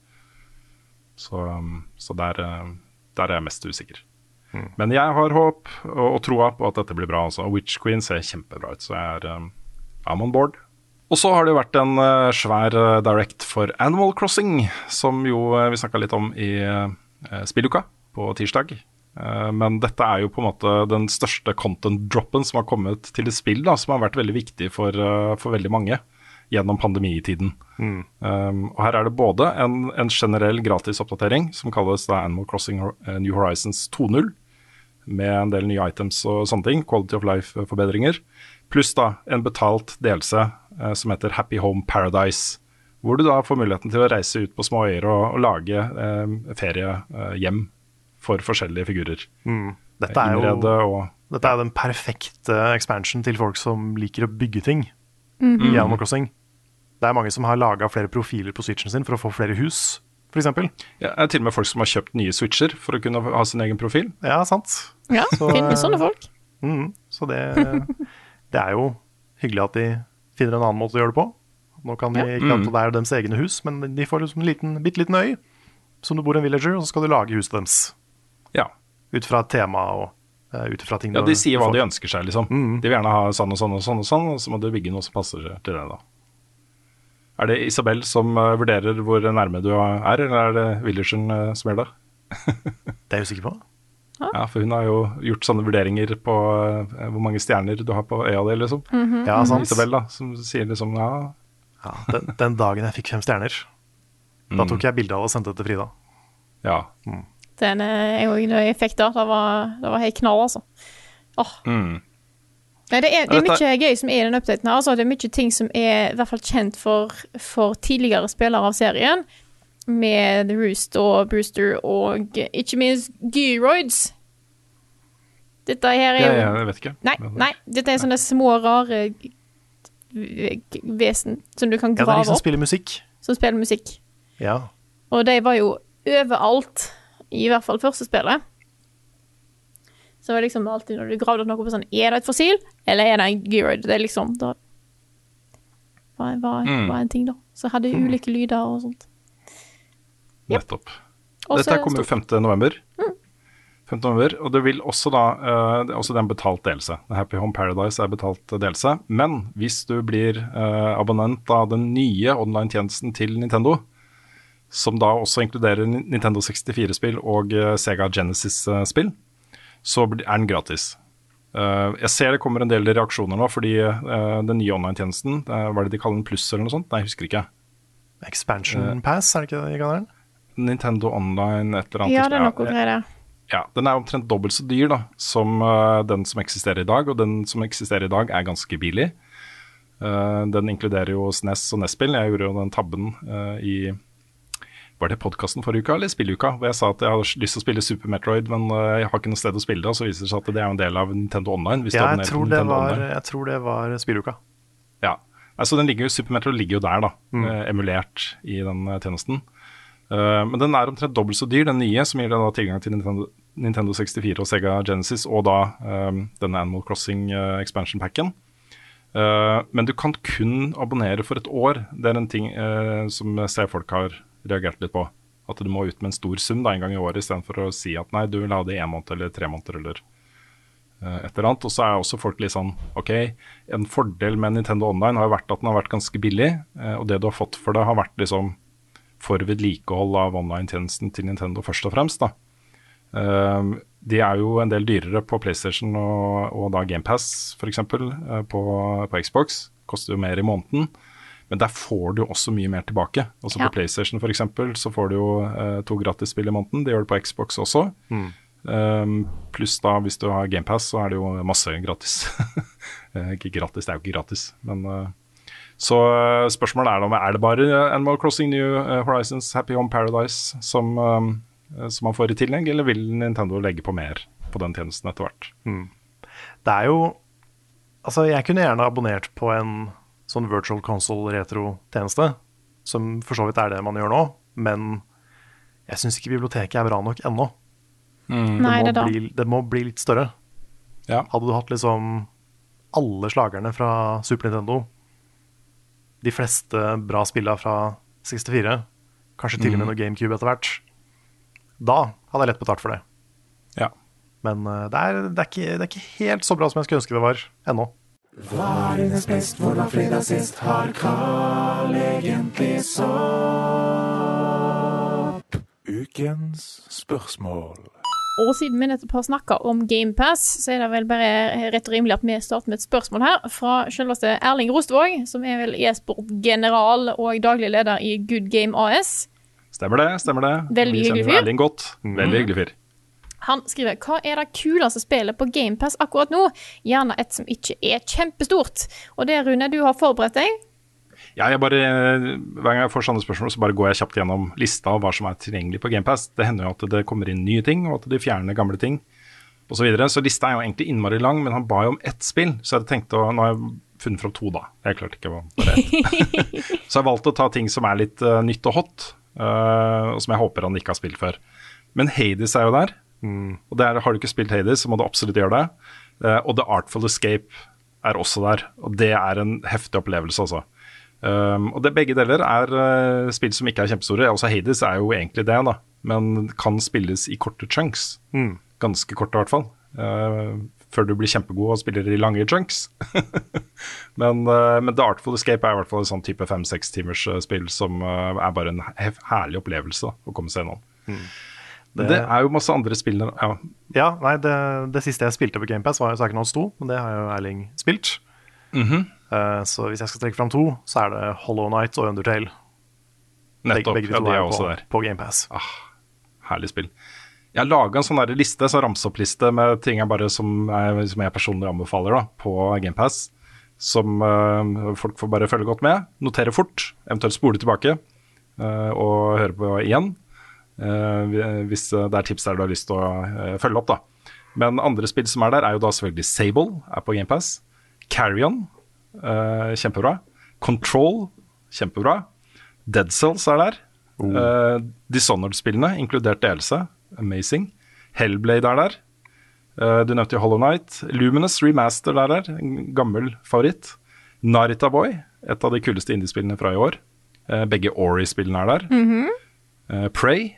Så der er jeg mest usikker. Men jeg har håp og troa på at dette blir bra også. Witch Queen ser kjempebra ut, så jeg I'm on board. Og så har det vært en svær direct for Animal Crossing, som jo vi snakket litt om i spilluka på tirsdag. Men dette er jo på en måte den største content-droppen som har kommet til et spill, da, som har vært veldig viktig for veldig mange gjennom pandemitiden. Og her er det både en generell gratis oppdatering, som kalles da Animal Crossing New Horizons 2.0, med en del nye items og sånne ting, quality of life-forbedringer, pluss da en betalt delelse som heter Happy Home Paradise, hvor du da får muligheten til å reise ut på små øyer og lage feriehjem for forskjellige figurer. Dette er jo den perfekte expansion til folk som liker å bygge ting i Animal Crossing. Det er mange som har laget flere profiler på Switchen sin for å få flere hus, for eksempel. Ja, det er til og med folk som har kjøpt nye Switcher for å kunne ha sin egen profil. Ja, sant. Ja, finnes sånne folk. Så det er jo hyggelig at de finner en annen måte å gjøre det på. Nå kan de ikke ante det er deres egne hus, men de får liksom en bitteliten øy som du bor i en villager, og så skal du lage huset deres. Ja. Ut fra et tema og ut fra ting. Ja, de sier hva de ønsker seg, liksom. De vil gjerne ha sånn og sånn og sånn og sånn, og så må du bygge noe som passer til det da. Er det Isabel som vurderer hvor nærme du er, eller er det villageren som gjør det? Det er jeg usikker på. Ja, for hun har jo gjort sånne vurderinger på hvor mange stjerner du har på øya di, liksom. Ja, sant. Isabel da, som sier liksom, ja, den dagen jeg fikk 5 stjerner, da tok jeg bildet av og sendte det til Frida. Ja. Den jeg fikk der, det var helt knall, altså. Nei, det er mye gøy som er i den updaten her, altså. Det er mye ting som er i hvert fall kjent for tidligere spillere av serien, med The Roost og Brewster og ikke minst Gyroids. Dette her er jo... Jeg vet ikke. Nei, dette er sånne små, rare vesen som du kan grave opp. Ja, det er de som spiller musikk. Som spiller musikk. Ja. Og de var jo overalt, i hvert fall første spillet. Så var det liksom alltid når du gravde opp noe på sånn, er det et fossil, eller er det en gyroid? Det er liksom, da var en ting da. Så hadde ulike lyder og sånt. Nettopp. Dette kommer jo 5. november. 5. november, og det vil også da, det er også en betalt delelse. Happy Home Paradise er betalt delelse, men hvis du blir abonnent av den nye online-tjenesten til Nintendo, som da også inkluderer Nintendo 64-spill og Sega Genesis-spill, så er den gratis. Jeg ser det kommer en del reaksjoner nå, fordi den nye online-tjenesten, hva er det de kaller den, pluss eller noe sånt? Nei, jeg husker ikke. Expansion Pass, er det ikke det de kaller den? Nintendo Online, et eller annet. Ja, det er noe greier det. Ja, den er omtrent dobbelt så dyr da, som den som eksisterer i dag, og den som eksisterer i dag er ganske billig. Den inkluderer jo SNES og NES-spill. Jeg gjorde jo den tabben var det podcasten forrige uka, eller spilluka, hvor jeg sa at jeg hadde lyst til å spille Super Metroid, men jeg har ikke noe sted å spille det, og så viser det seg at det er en del av Nintendo Online. Hvis ja, jeg tror det var spilluka. Ja, altså Super Metroid ligger jo der da, emulert i den tjenesten. Men den er omtrent dobbelt så dyr, den nye, som gir deg da tilgang til Nintendo 64 og Sega Genesis, og da denne Animal Crossing expansion packen. Men du kan kun abonnere for et år. Det er en ting som jeg ser folk har reagert litt på. At du må ut med en stor sum da, en gang i året, i stedet for å si at nei, du vil ha det i 1 måned eller 3 måneder eller et eller annet. Og så er også folk litt sånn, ok, en fordel med Nintendo Online har vært at den har vært ganske billig, og det du har fått for det har vært liksom for vedlikehold av online-tjenesten til Nintendo først og fremst da. De er jo en del dyrere på PlayStation og da Game Pass for eksempel på Xbox, koster jo mer i måneden, men der får du også mye mer tilbake. Også på PlayStation for eksempel så får du jo 2 gratis spill i måneden, det gjør du på Xbox også. Pluss da hvis du har Game Pass så er det jo masse gratis. Ikke gratis, det er jo ikke gratis, men... Så spørsmålet er da, er det bare Animal Crossing New Horizons Happy Home Paradise som man får i tillegg, eller vil Nintendo legge på mer på den tjenesten etter hvert? Det er jo, altså jeg kunne gjerne abonnert på en sånn virtual console retro-tjeneste, som for så vidt er det man gjør nå, men jeg synes ikke biblioteket er bra nok ennå. Det må bli litt større. Ja. Hadde du hatt liksom alle slagerne fra Super Nintendo, de fleste bra spillene fra 64, kanskje til og med noe GameCube etter hvert, da hadde jeg lett betalt for det. Ja. Men det er ikke helt så bra som jeg skulle ønske det var ennå. Hva er dines best, hvordan fredag sist har Carl egentlig sopp? Ukens spørsmål. Og siden vi nettopp har snakket om Game Pass, så er det vel bare rett og rimelig at vi starter med et spørsmål her fra selveste Erling Rostvåg, som er vel e-sport-general og daglig leder i Good Game AS. Stemmer det. Veldig hyggelig fyr. Erling godt. Veldig hyggelig fyr. Han skriver, hva er det kuleste spillet på Game Pass akkurat nå? Gjerne et som ikke er kjempestort. Og det, Rune, du har forberedt deg? Ja, hver gang jeg får sånne spørsmål, så bare går jeg kjapt gjennom lista av hva som er tilgjengelig på Game Pass. Det hender jo at det kommer inn nye ting, og at de fjerner gamle ting, og så videre. Så lista er jo egentlig innmari lang, men han ba jo om ett spill, så jeg tenkte, nå har jeg funnet fram 2 da. Jeg klarte ikke å bare ett. Så jeg valgte å ta ting som er litt nytt og hot, og som jeg håper han ikke har spilt før. Men Hades er jo der, og har du ikke spilt Hades, så må du absolutt gjøre det. Og The Artful Escape er også der, og det er en heftig opplevelse også. Og begge deler er spill som ikke er kjempestore. Også Hades er jo egentlig det da, men kan spilles i korte chunks. Ganske korte i hvert fall, før du blir kjempegod og spiller i lange chunks. men The Artful Escape er i hvert fall en sånn type 5-6 timers spill som er bare en herlig opplevelse da, å komme seg gjennom. Det er jo masse andre spill der. Nei, det siste jeg spilte på Game Pass var jo Psychonauts 2, men det har jo Erling spilt. Så hvis jeg skal trekke fram 2, så er det Hollow Knight og Undertale. Nettopp, begge de to de er er også der på Game Pass. Herlig spill. Jeg har laget en sånn der liste, så ramse-opp-liste med ting som jeg personlig anbefaler da, på GamePass, som folk får bare følge godt med, notere fort, eventuelt spole tilbake og høre på igjen, hvis det er tips der du har lyst til å følge opp da. Men andre spill som der jo da selvfølgelig Sable, på GamePass, Carrion, kjempebra, Control, kjempebra, Dead Cells der, Dishonored-spillene, inkludert DLC, amazing, Hellblade der, du nevnte jo Hollow Knight, Luminous Remaster der, en gammel favoritt, Narita Boy, et av de kuleste indiespillene fra i år, begge Ori-spillene der, Prey,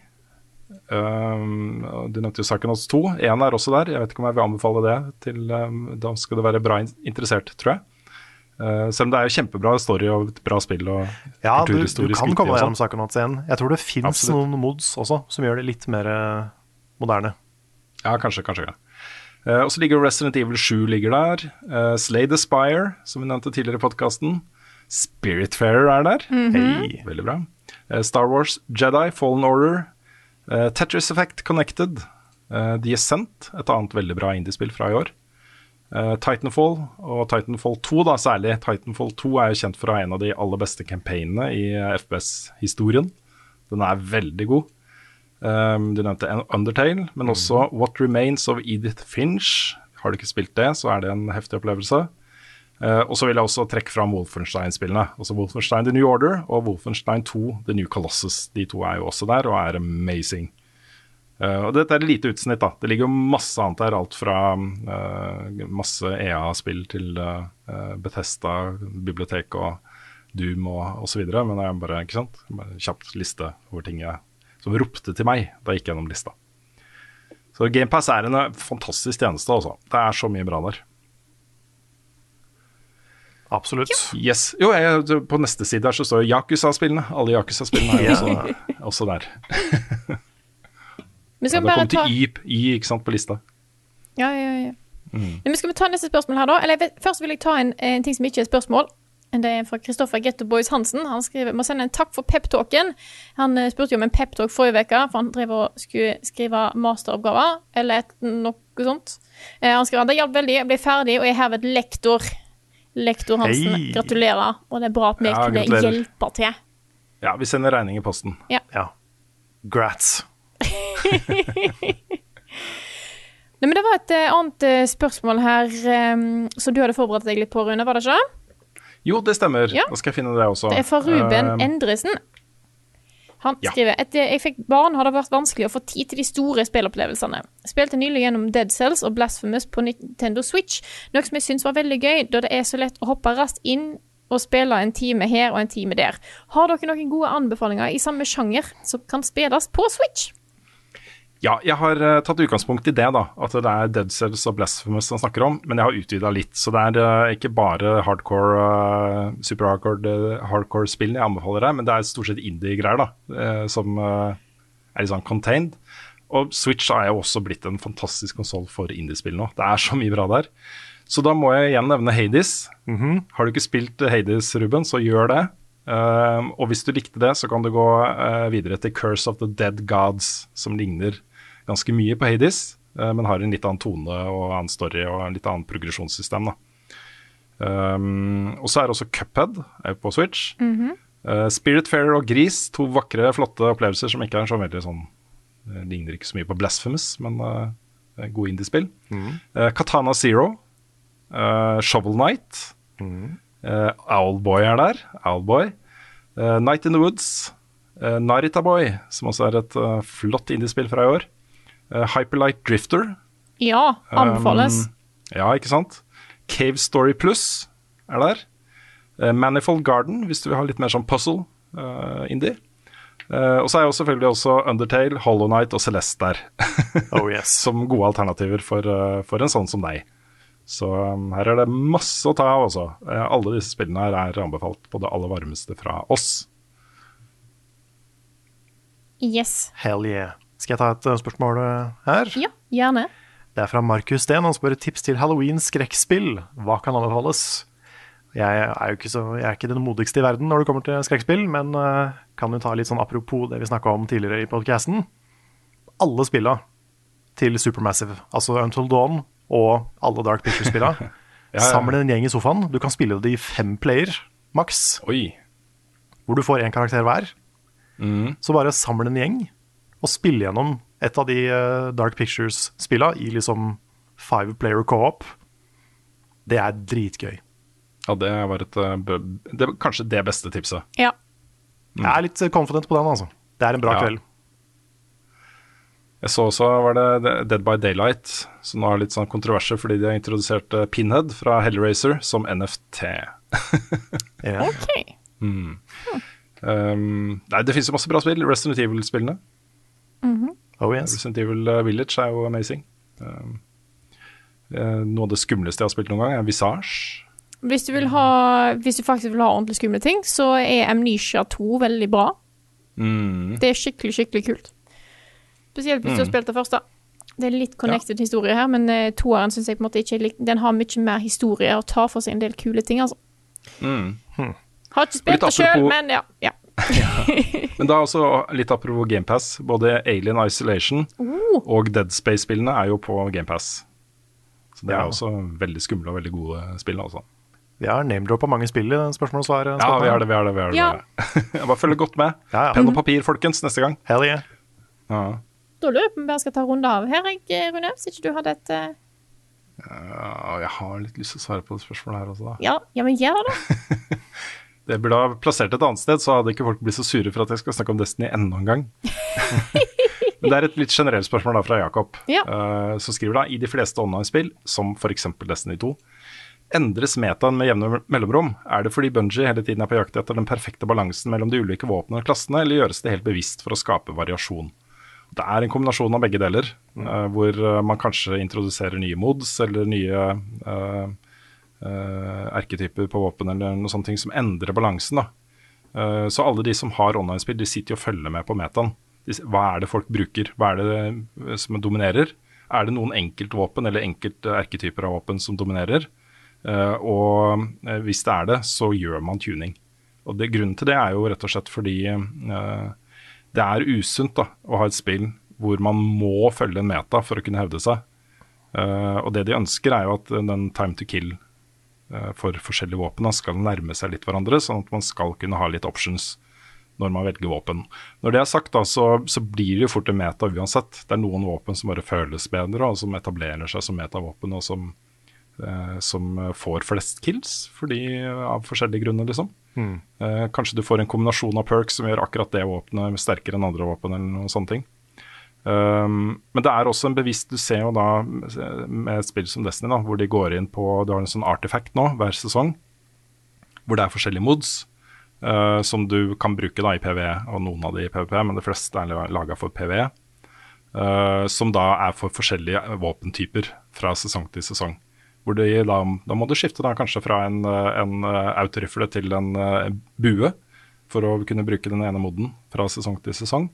du nevnte jo Psychonauts 2, en også der, jeg vet ikke om jeg vil anbefale det til, da skal det være bra interessert, tror jeg. Selv om det jo kjempebra story og et bra spill og kulturhistorisk. Ja, du kan komme deg gjennom Psychonauts 1. Jeg tror det finnes noen mods også, som gjør det litt mer moderne. Ja, kanskje. Og så ligger Resident Evil 7 ligger der. Slay the Spire, som vi nevnte tidligere i podcasten. Spiritfarer der. Hei, veldig bra. Star Wars Jedi, Fallen Order. Tetris Effect Connected. The Ascent, et annet veldig bra indiespill fra i år. Titanfall og Titanfall 2 da, særlig Titanfall 2 jo kjent for å ha en av de aller beste campaignene i FPS-historien. Den veldig god. Du nevnte Undertale, men også What Remains of Edith Finch. Har du ikke spilt det, så det en heftig opplevelse. Og så vil jeg også trekke fram Wolfenstein-spillene. Altså Wolfenstein The New Order og Wolfenstein 2 The New Colossus. De to jo også der og amazing. Og dette et lite utsnitt da. Det ligger jo masse annet der, alt fra masse EA-spill til Bethesda, bibliotek og Doom og så videre, men det bare, ikke sant? Bare en kjapt liste over ting som ropte til meg da jeg gikk gjennom lista. Så Game Pass en fantastisk tjeneste også. Det så mye bra der. Absolutt. Yes. Jo, på neste side her så står Yakuza-spillene. Alle Yakuza-spillene også der. Vi skal bare ta ikke sant, på lista. Ja. Men skal vi ta neste spørsmål her da? Eller først vil jeg ta en ting som ikke spørsmål. Det fra Kristoffer Getto Boys Hansen. Han må sende en takk for pep-talken. Han spurte jo om en pep-talk forrige veka, for han drev og skulle skrive masteroppgaver, eller noe sånt. Han skrev at det hjalp veldig, jeg ble ferdig, og jeg herved lektor. Lektor Hansen, gratulerer. Og det bra at vi kunne hjelpe til. Ja, vi sender regning i posten. Ja. Grats. Nei, men det var et annet spørsmål her som du hadde forberedt deg litt på, Rune, var det ikke? Jo, det stemmer. Da skal jeg finne det også. Det fra Ruben Endresen. Han skriver, etter jeg fikk barn har det vært vanskelig å få tid til de store spillopplevelsene. Spilte nylig gjennom Dead Cells og Blasphemous på Nintendo Switch, noe som jeg synes var veldig gøy, da det så lett å hoppe raskt inn og spille en time her og en time der. Har dere noen gode anbefalinger i samme sjanger som kan spilles på Switch? Ja, jeg har tatt utgangspunkt i det da, at det Dead Cells og Blasphemous han snakker om, men jeg har utvidet litt, så det ikke bare hardcore, super hardcore spill jeg anbefaler det, men det stort sett indie-greier da, som litt sånn contained. Og Switch jo også blitt en fantastisk konsol for indie-spill nå. Det så mye bra der. Så da må jeg igjen nevne Hades. Har du ikke spilt Hades, Ruben, så gjør det. Og hvis du likte det, så kan du gå videre til Curse of the Dead Gods, som ligner ganske mye på Hades, men har en litt annen tone og annen story og en litt annen progresjonssystem da. Og så det også Cuphead på Switch. Spiritfarer og Gris, to vakre, flotte opplevelser som ikke så veldig sånn, ligner ikke så mye på Blasphemous, men gode indie-spill. Katana Zero, Shovel Knight, Owlboy der, Owlboy, Night in the Woods, Narita Boy, som også et flott indie-spill fra i år, Hyperlight Drifter. Ja, anbefales. Ja, ikke sant? Cave Story Plus der. Manifold Garden, hvis du vil ha litt mer sånn puzzle indie. Og så jo selvfølgelig også Undertale, Hollow Knight og Celeste der. Oh yes. Som gode alternativer for en sånn som deg. Så her det masse å ta av også. Alle disse spillene her anbefalt på det aller varmeste fra oss. Yes. Hell yeah. Skal jeg ta et spørsmål her? Ja, gjerne. Det fra Markus Sten. Han spør tips til Halloween-skrekkspill. Hva kan anbefales? Jeg ikke den modigste i verden når det kommer til skrekkspill, men kan jo ta litt sånn apropos det vi snakket om tidligere i podcasten. Alle spillene til Supermassive, altså Until Dawn og alle Dark Pictures-spillene. Samle en gjeng i sofaen. Du kan spille det i 5 player, maks. Oi. Hvor du får en karakter hver. Så bare samle en gjeng og spille gjennom et av de Dark Pictures-spillene i liksom 5-player co-op. Det er dritgøy. Ja, det var kanskje det beste tipset. Ja. Jeg er litt confident på den, altså. Det er en bra kveld. Jeg så også var det Dead by Daylight, som nå har litt sånn kontroverser fordi de har introdusert Pinhead fra Hellraiser som NFT. Ok. Nei, det finnes jo masse bra spill. Resident Evil-spillene. Oh yes. Resident Evil Village er jo amazing. Noe av det skumleste jeg har spilt noen gang er Visage. Hvis du faktisk vil ha ordentlig skumle ting, så er Amnesia 2 veldig bra. Det er skikkelig, skikkelig kult. Spesielt hvis du har spilt det første. Det er litt connected historie her, men toeren synes jeg på en måte ikke den har mye mer historie og tar for seg en del kule ting, altså. Har ikke spilt det selv, men ja. Men da også litt apropos Game Pass. Både Alien Isolation og Dead Space-spillene er jo på Game Pass. Så det er også veldig skumle og veldig gode spill, altså. Vi har name-droppet mange spill i spørsmål og svar. Ja, vi har det. Ja. Jeg bare følger godt med. Penn og papir, folkens, neste gang. Hell yeah. Ja. Da lurer jeg på om vi bare skal ta runde av her, Rune, hvis ikke du hadde et... Jeg har litt lyst til å svare på det spørsmålet her også, da. Ja, men gjør det. Det burde ha plassert et annet sted, så hadde ikke folk blitt så sure for at jeg skal snakke om Destiny enda en gang. Men det er et litt generelt spørsmål da fra Jakob, som skriver da, i de fleste online-spill, som for eksempel Destiny 2, endres metaen med jevne mellomrom? Er det fordi Bungie hele tiden er på jakt etter den perfekte balansen mellom de ulike våpnene og klassene, eller gjøres det helt bevisst for å skape variasjon? Det er en kombinasjon av begge deler, hvor man kanskje introduserer nye mods, eller nye erketyper på våpen, eller noe sånt ting som endrer balansen da. Så alle de som har online-spill, de sitter jo og følger med på metaen. Hva er det folk bruker? Hva er det som dominerer? Er det noen enkeltvåpen eller enkelte erketyper av våpen som dominerer? Og hvis det er det, så gjør man tuning. Og grunnen til det er jo rett og slett fordi det er usunt da, å ha et spill hvor man må følge en meta for å kunne hevde seg. Og det de ønsker er jo at den time to kill for forskjellige våpen skal nærme seg litt hverandre, sånn at man skal kunne ha litt options når man velger våpen. Når det er sagt da, så blir det jo fort en meta uansett. Det er noen våpen som bare føles bedre, og som etablerer seg som metavåpen, og som får flest kills, fordi av forskjellige grunner, liksom. Kanskje du får en kombinasjon av perks som gjør akkurat det våpenet sterkere enn andre våpen, eller noen sånne ting. Men det er også en bevisst, du ser jo da med et spill som Destiny da, hvor de går inn på, du har en sånn artifact nå hver sesong, hvor det er forskjellige mods som du kan bruke da i PvE, og noen av de i PvP, men de fleste er laget for PvE, som da er for forskjellige våpentyper fra sesong til sesong. Hvor da må du skifte da kanskje fra en autorifle til en bue, for å kunne bruke den ene moden fra sesong til sesong.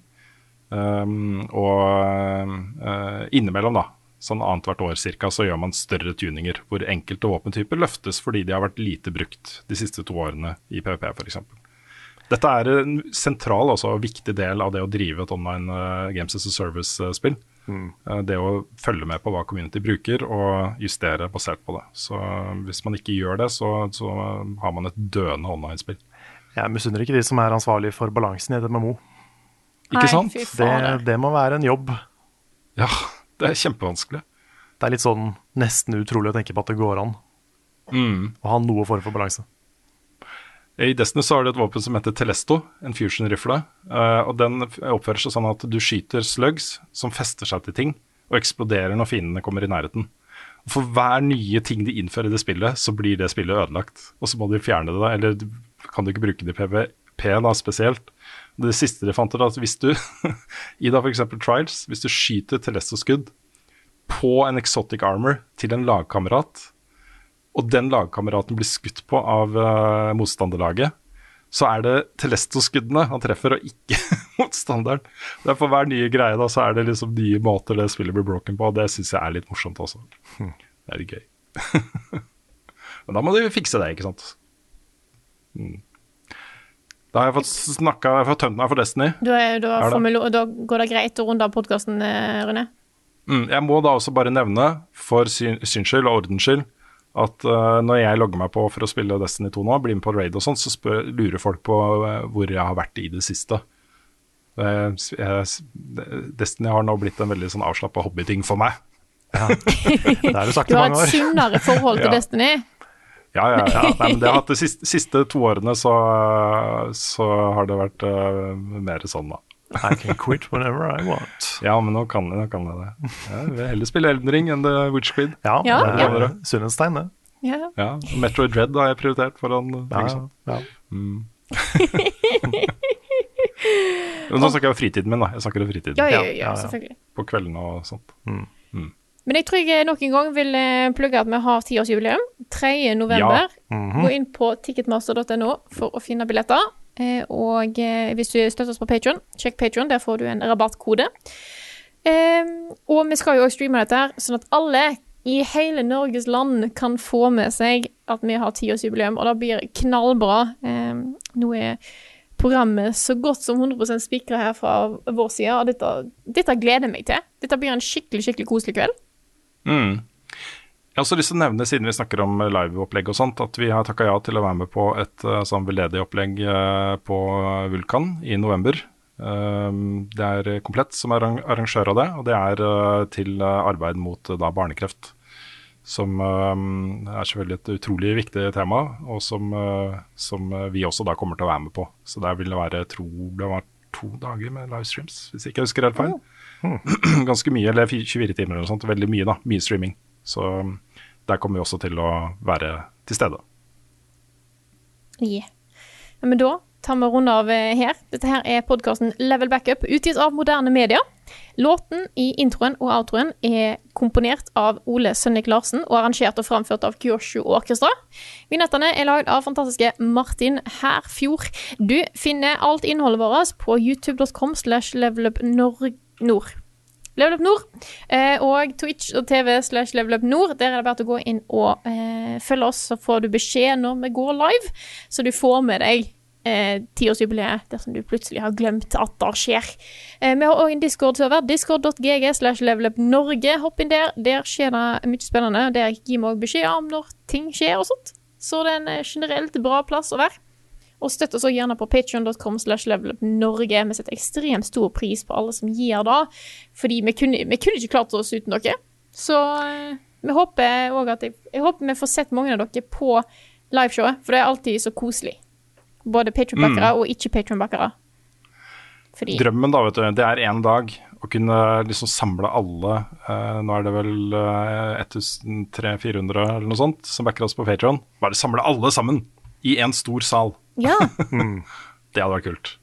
Og innimellom da, sånn annet hvert år cirka, så gjør man større tuninger, hvor enkelte våpentyper løftes fordi de har vært lite brukt de siste 2 årene i PvP for eksempel. Dette er en sentral, altså viktig del av det å drive et online Games as a Service-spill. Det å følge med på hva community bruker og justere basert på det. Så hvis man ikke gjør det, så har man et døende online-spill. Jeg misunner ikke de som er ansvarlig for balansen i et MMO. Ikke sant? Det må være en jobb. Ja, det er kjempevanskelig. Det er litt sånn nesten utrolig å tenke på at det går an å ha noe form for balanse. I Destiny så har du et våpen som heter Telesto, en fusion-rifle, og den oppfører seg sånn at du skyter slugs som fester seg til ting, og eksploderer når fiendene kommer i nærheten. Og for hver nye ting de innfører i det spillet, så blir det spillet ødelagt, og så må de fjerne det da, eller kan du ikke bruke det i PvP da spesielt. Det siste de fant er at hvis du, i da for eksempel Trials, hvis du skyter Telesto-skudd på en exotic armor til en lagkamerat, og den lagkameraten blir skutt på av motstanderlaget, så er det Telesto-skuddene han treffer, og ikke motstanderen. For hver nye greie da, så er det liksom nye måter det spillet blir broken på, og det synes jeg er litt morsomt også. Det er litt gøy. Men da må du fikse det, ikke sant? Da har jeg fått tømt meg for Destiny. Da går det greit å runde av podcasten, Rune? Jeg må da også bare nevne, for syns skyld og ordens skyld, at når jeg logger meg på for å spille Destiny 2 nå, blir med på raid og sånt, så lurer folk på hvor jeg har vært i det siste. Destiny har nå blitt en veldig sånn avslappet hobbyting for meg. Ja. Det har du sagt i Du har mange et år. sunnere forhold til Destiny. Ja. Nei, men det har hatt de siste 2 årene, så har det vært mer sånn da. I can quit whenever I want. Ja, men nå kan jeg det. Jeg vil heller spille Elden Ring enn The Witch Squid. Ja, Ja, det er Sunnenstein, det. Ja. Ja, Metroid Dread har jeg prioritert foran liksom. Ja. Men nå snakker jeg om fritiden min da. Jeg snakker om fritiden. Ja, selvfølgelig. På kvelden og sånt. Men jeg tror jeg nok en gang vil plugge at vi har 10-årsjubileum. 3. november. Gå inn på ticketmaster.no for å finne billetter. Og hvis du støtter oss på Patreon, sjekk Patreon, der får du en rabattkode. Og vi skal jo også streame dette her, sånn at alle i hele Norges land kan få med seg at vi har 10-årsjubileum, og det blir knallbra. Nå programmet så godt som 100% spikret her fra vår side, og dette gleder jeg meg til. Dette blir en skikkelig koselig kveld. Jeg har også lyst til å nevne, siden vi snakker om live-opplegg og sånt, at vi har takket ja til å være med på et sånn veldedig opplegg på Vulkan i november. Det er Komplett som er arrangør av det, og det er til arbeid mot barnekreft, som er selvfølgelig et utrolig viktig tema, og som vi også da kommer til å være med på. Så der vil det være, det var 2 dager med livestreams, hvis ikke jeg husker helt feil. Ganske mye, eller 24 timer eller sånt, veldig mye da, mye streaming. Så der kommer vi også til å være til stede. Ja, men da tar vi rundt av her. Dette her er podcasten Level Backup, utgitt av Moderne Media. Låten i introen og outroen er komponert av Ole Sønnik Larsen og arrangert og framført av Kyosho Orkestra. Vignettene er laget av fantastiske Martin Herfjord. Du finner alt innholdet vårt på youtube.com/levelupnord. Level Up Nord, og Twitch og TV/Level Up Nord. Der er det bare å gå inn og følge oss, så får du beskjed når vi går live, så du får med deg 10-årsjubileet dersom du plutselig har glemt at det skjer. Vi har også en Discord-server, discord.gg/levelupnorge. Hopp inn der skjer det mye spennende. Der gir vi også beskjed om når ting skjer og sånt. Så det er en generelt bra plass å være. Og støtt oss også gjerne på patreon.com/levelupnorge. Vi setter ekstremt stor pris på alle som gir det, fordi vi kunne ikke klart oss uten dere. Så vi håper også jeg håper vi får sett mange av dere på liveshowet, for det er alltid så koselig. Både Patreon-backere og ikke Patreon-backere. Drømmen da, vet du, det er en dag å kunne liksom samle alle, nå er det vel 1300-400 eller noe sånt, som backer oss på Patreon. Bare samle alle sammen i en stor sal. Ja. Det hadde vært kult.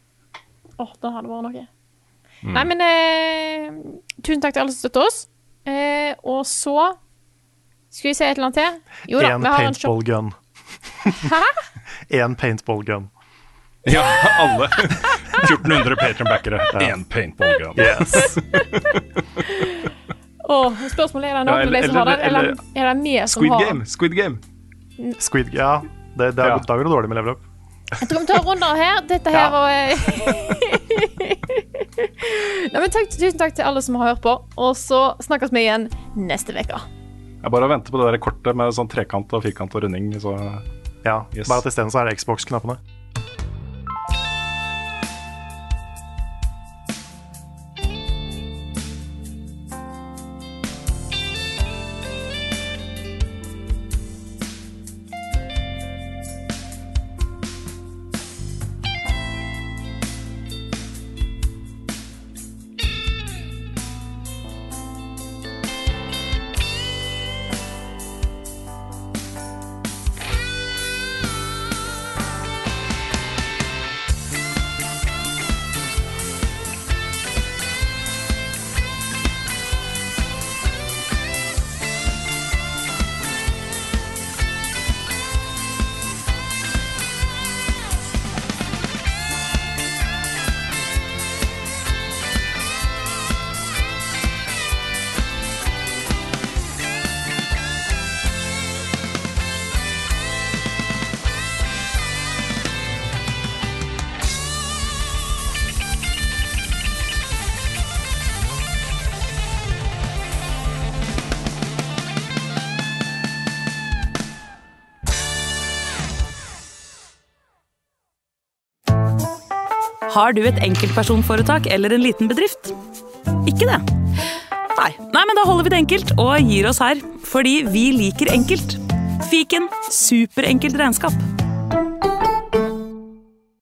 Da hadde det vært noe. Nei, men tusen takk til alle som støtter oss. Og så skal vi se et eller annet til. Jo da, vi har en shop. Paintball gun. Hæ? En paintball gun. Ja, alle 1400 Patreon-backere. En paintball gun. Yes. Spørsmålet er det noen av de som har det, eller er det mer som har Squid Game. Ja, da går det dårlig med level up. Jeg tror vi tar runder her. Dette her var Nei, men tusen takk til alle som har hørt på. Og så snakkes vi igjen neste veka. Jeg bare venter på det der kortet med sånn trekant og firkant og runding. Så ja, yes. Bare at i stedet så er det Xbox-knappene. Har du et enkeltpersonforetak eller en liten bedrift? Ikke det? Nei, men da holder vi det enkelt og gir oss her, fordi vi liker enkelt. Fiken, superenkelt regnskap.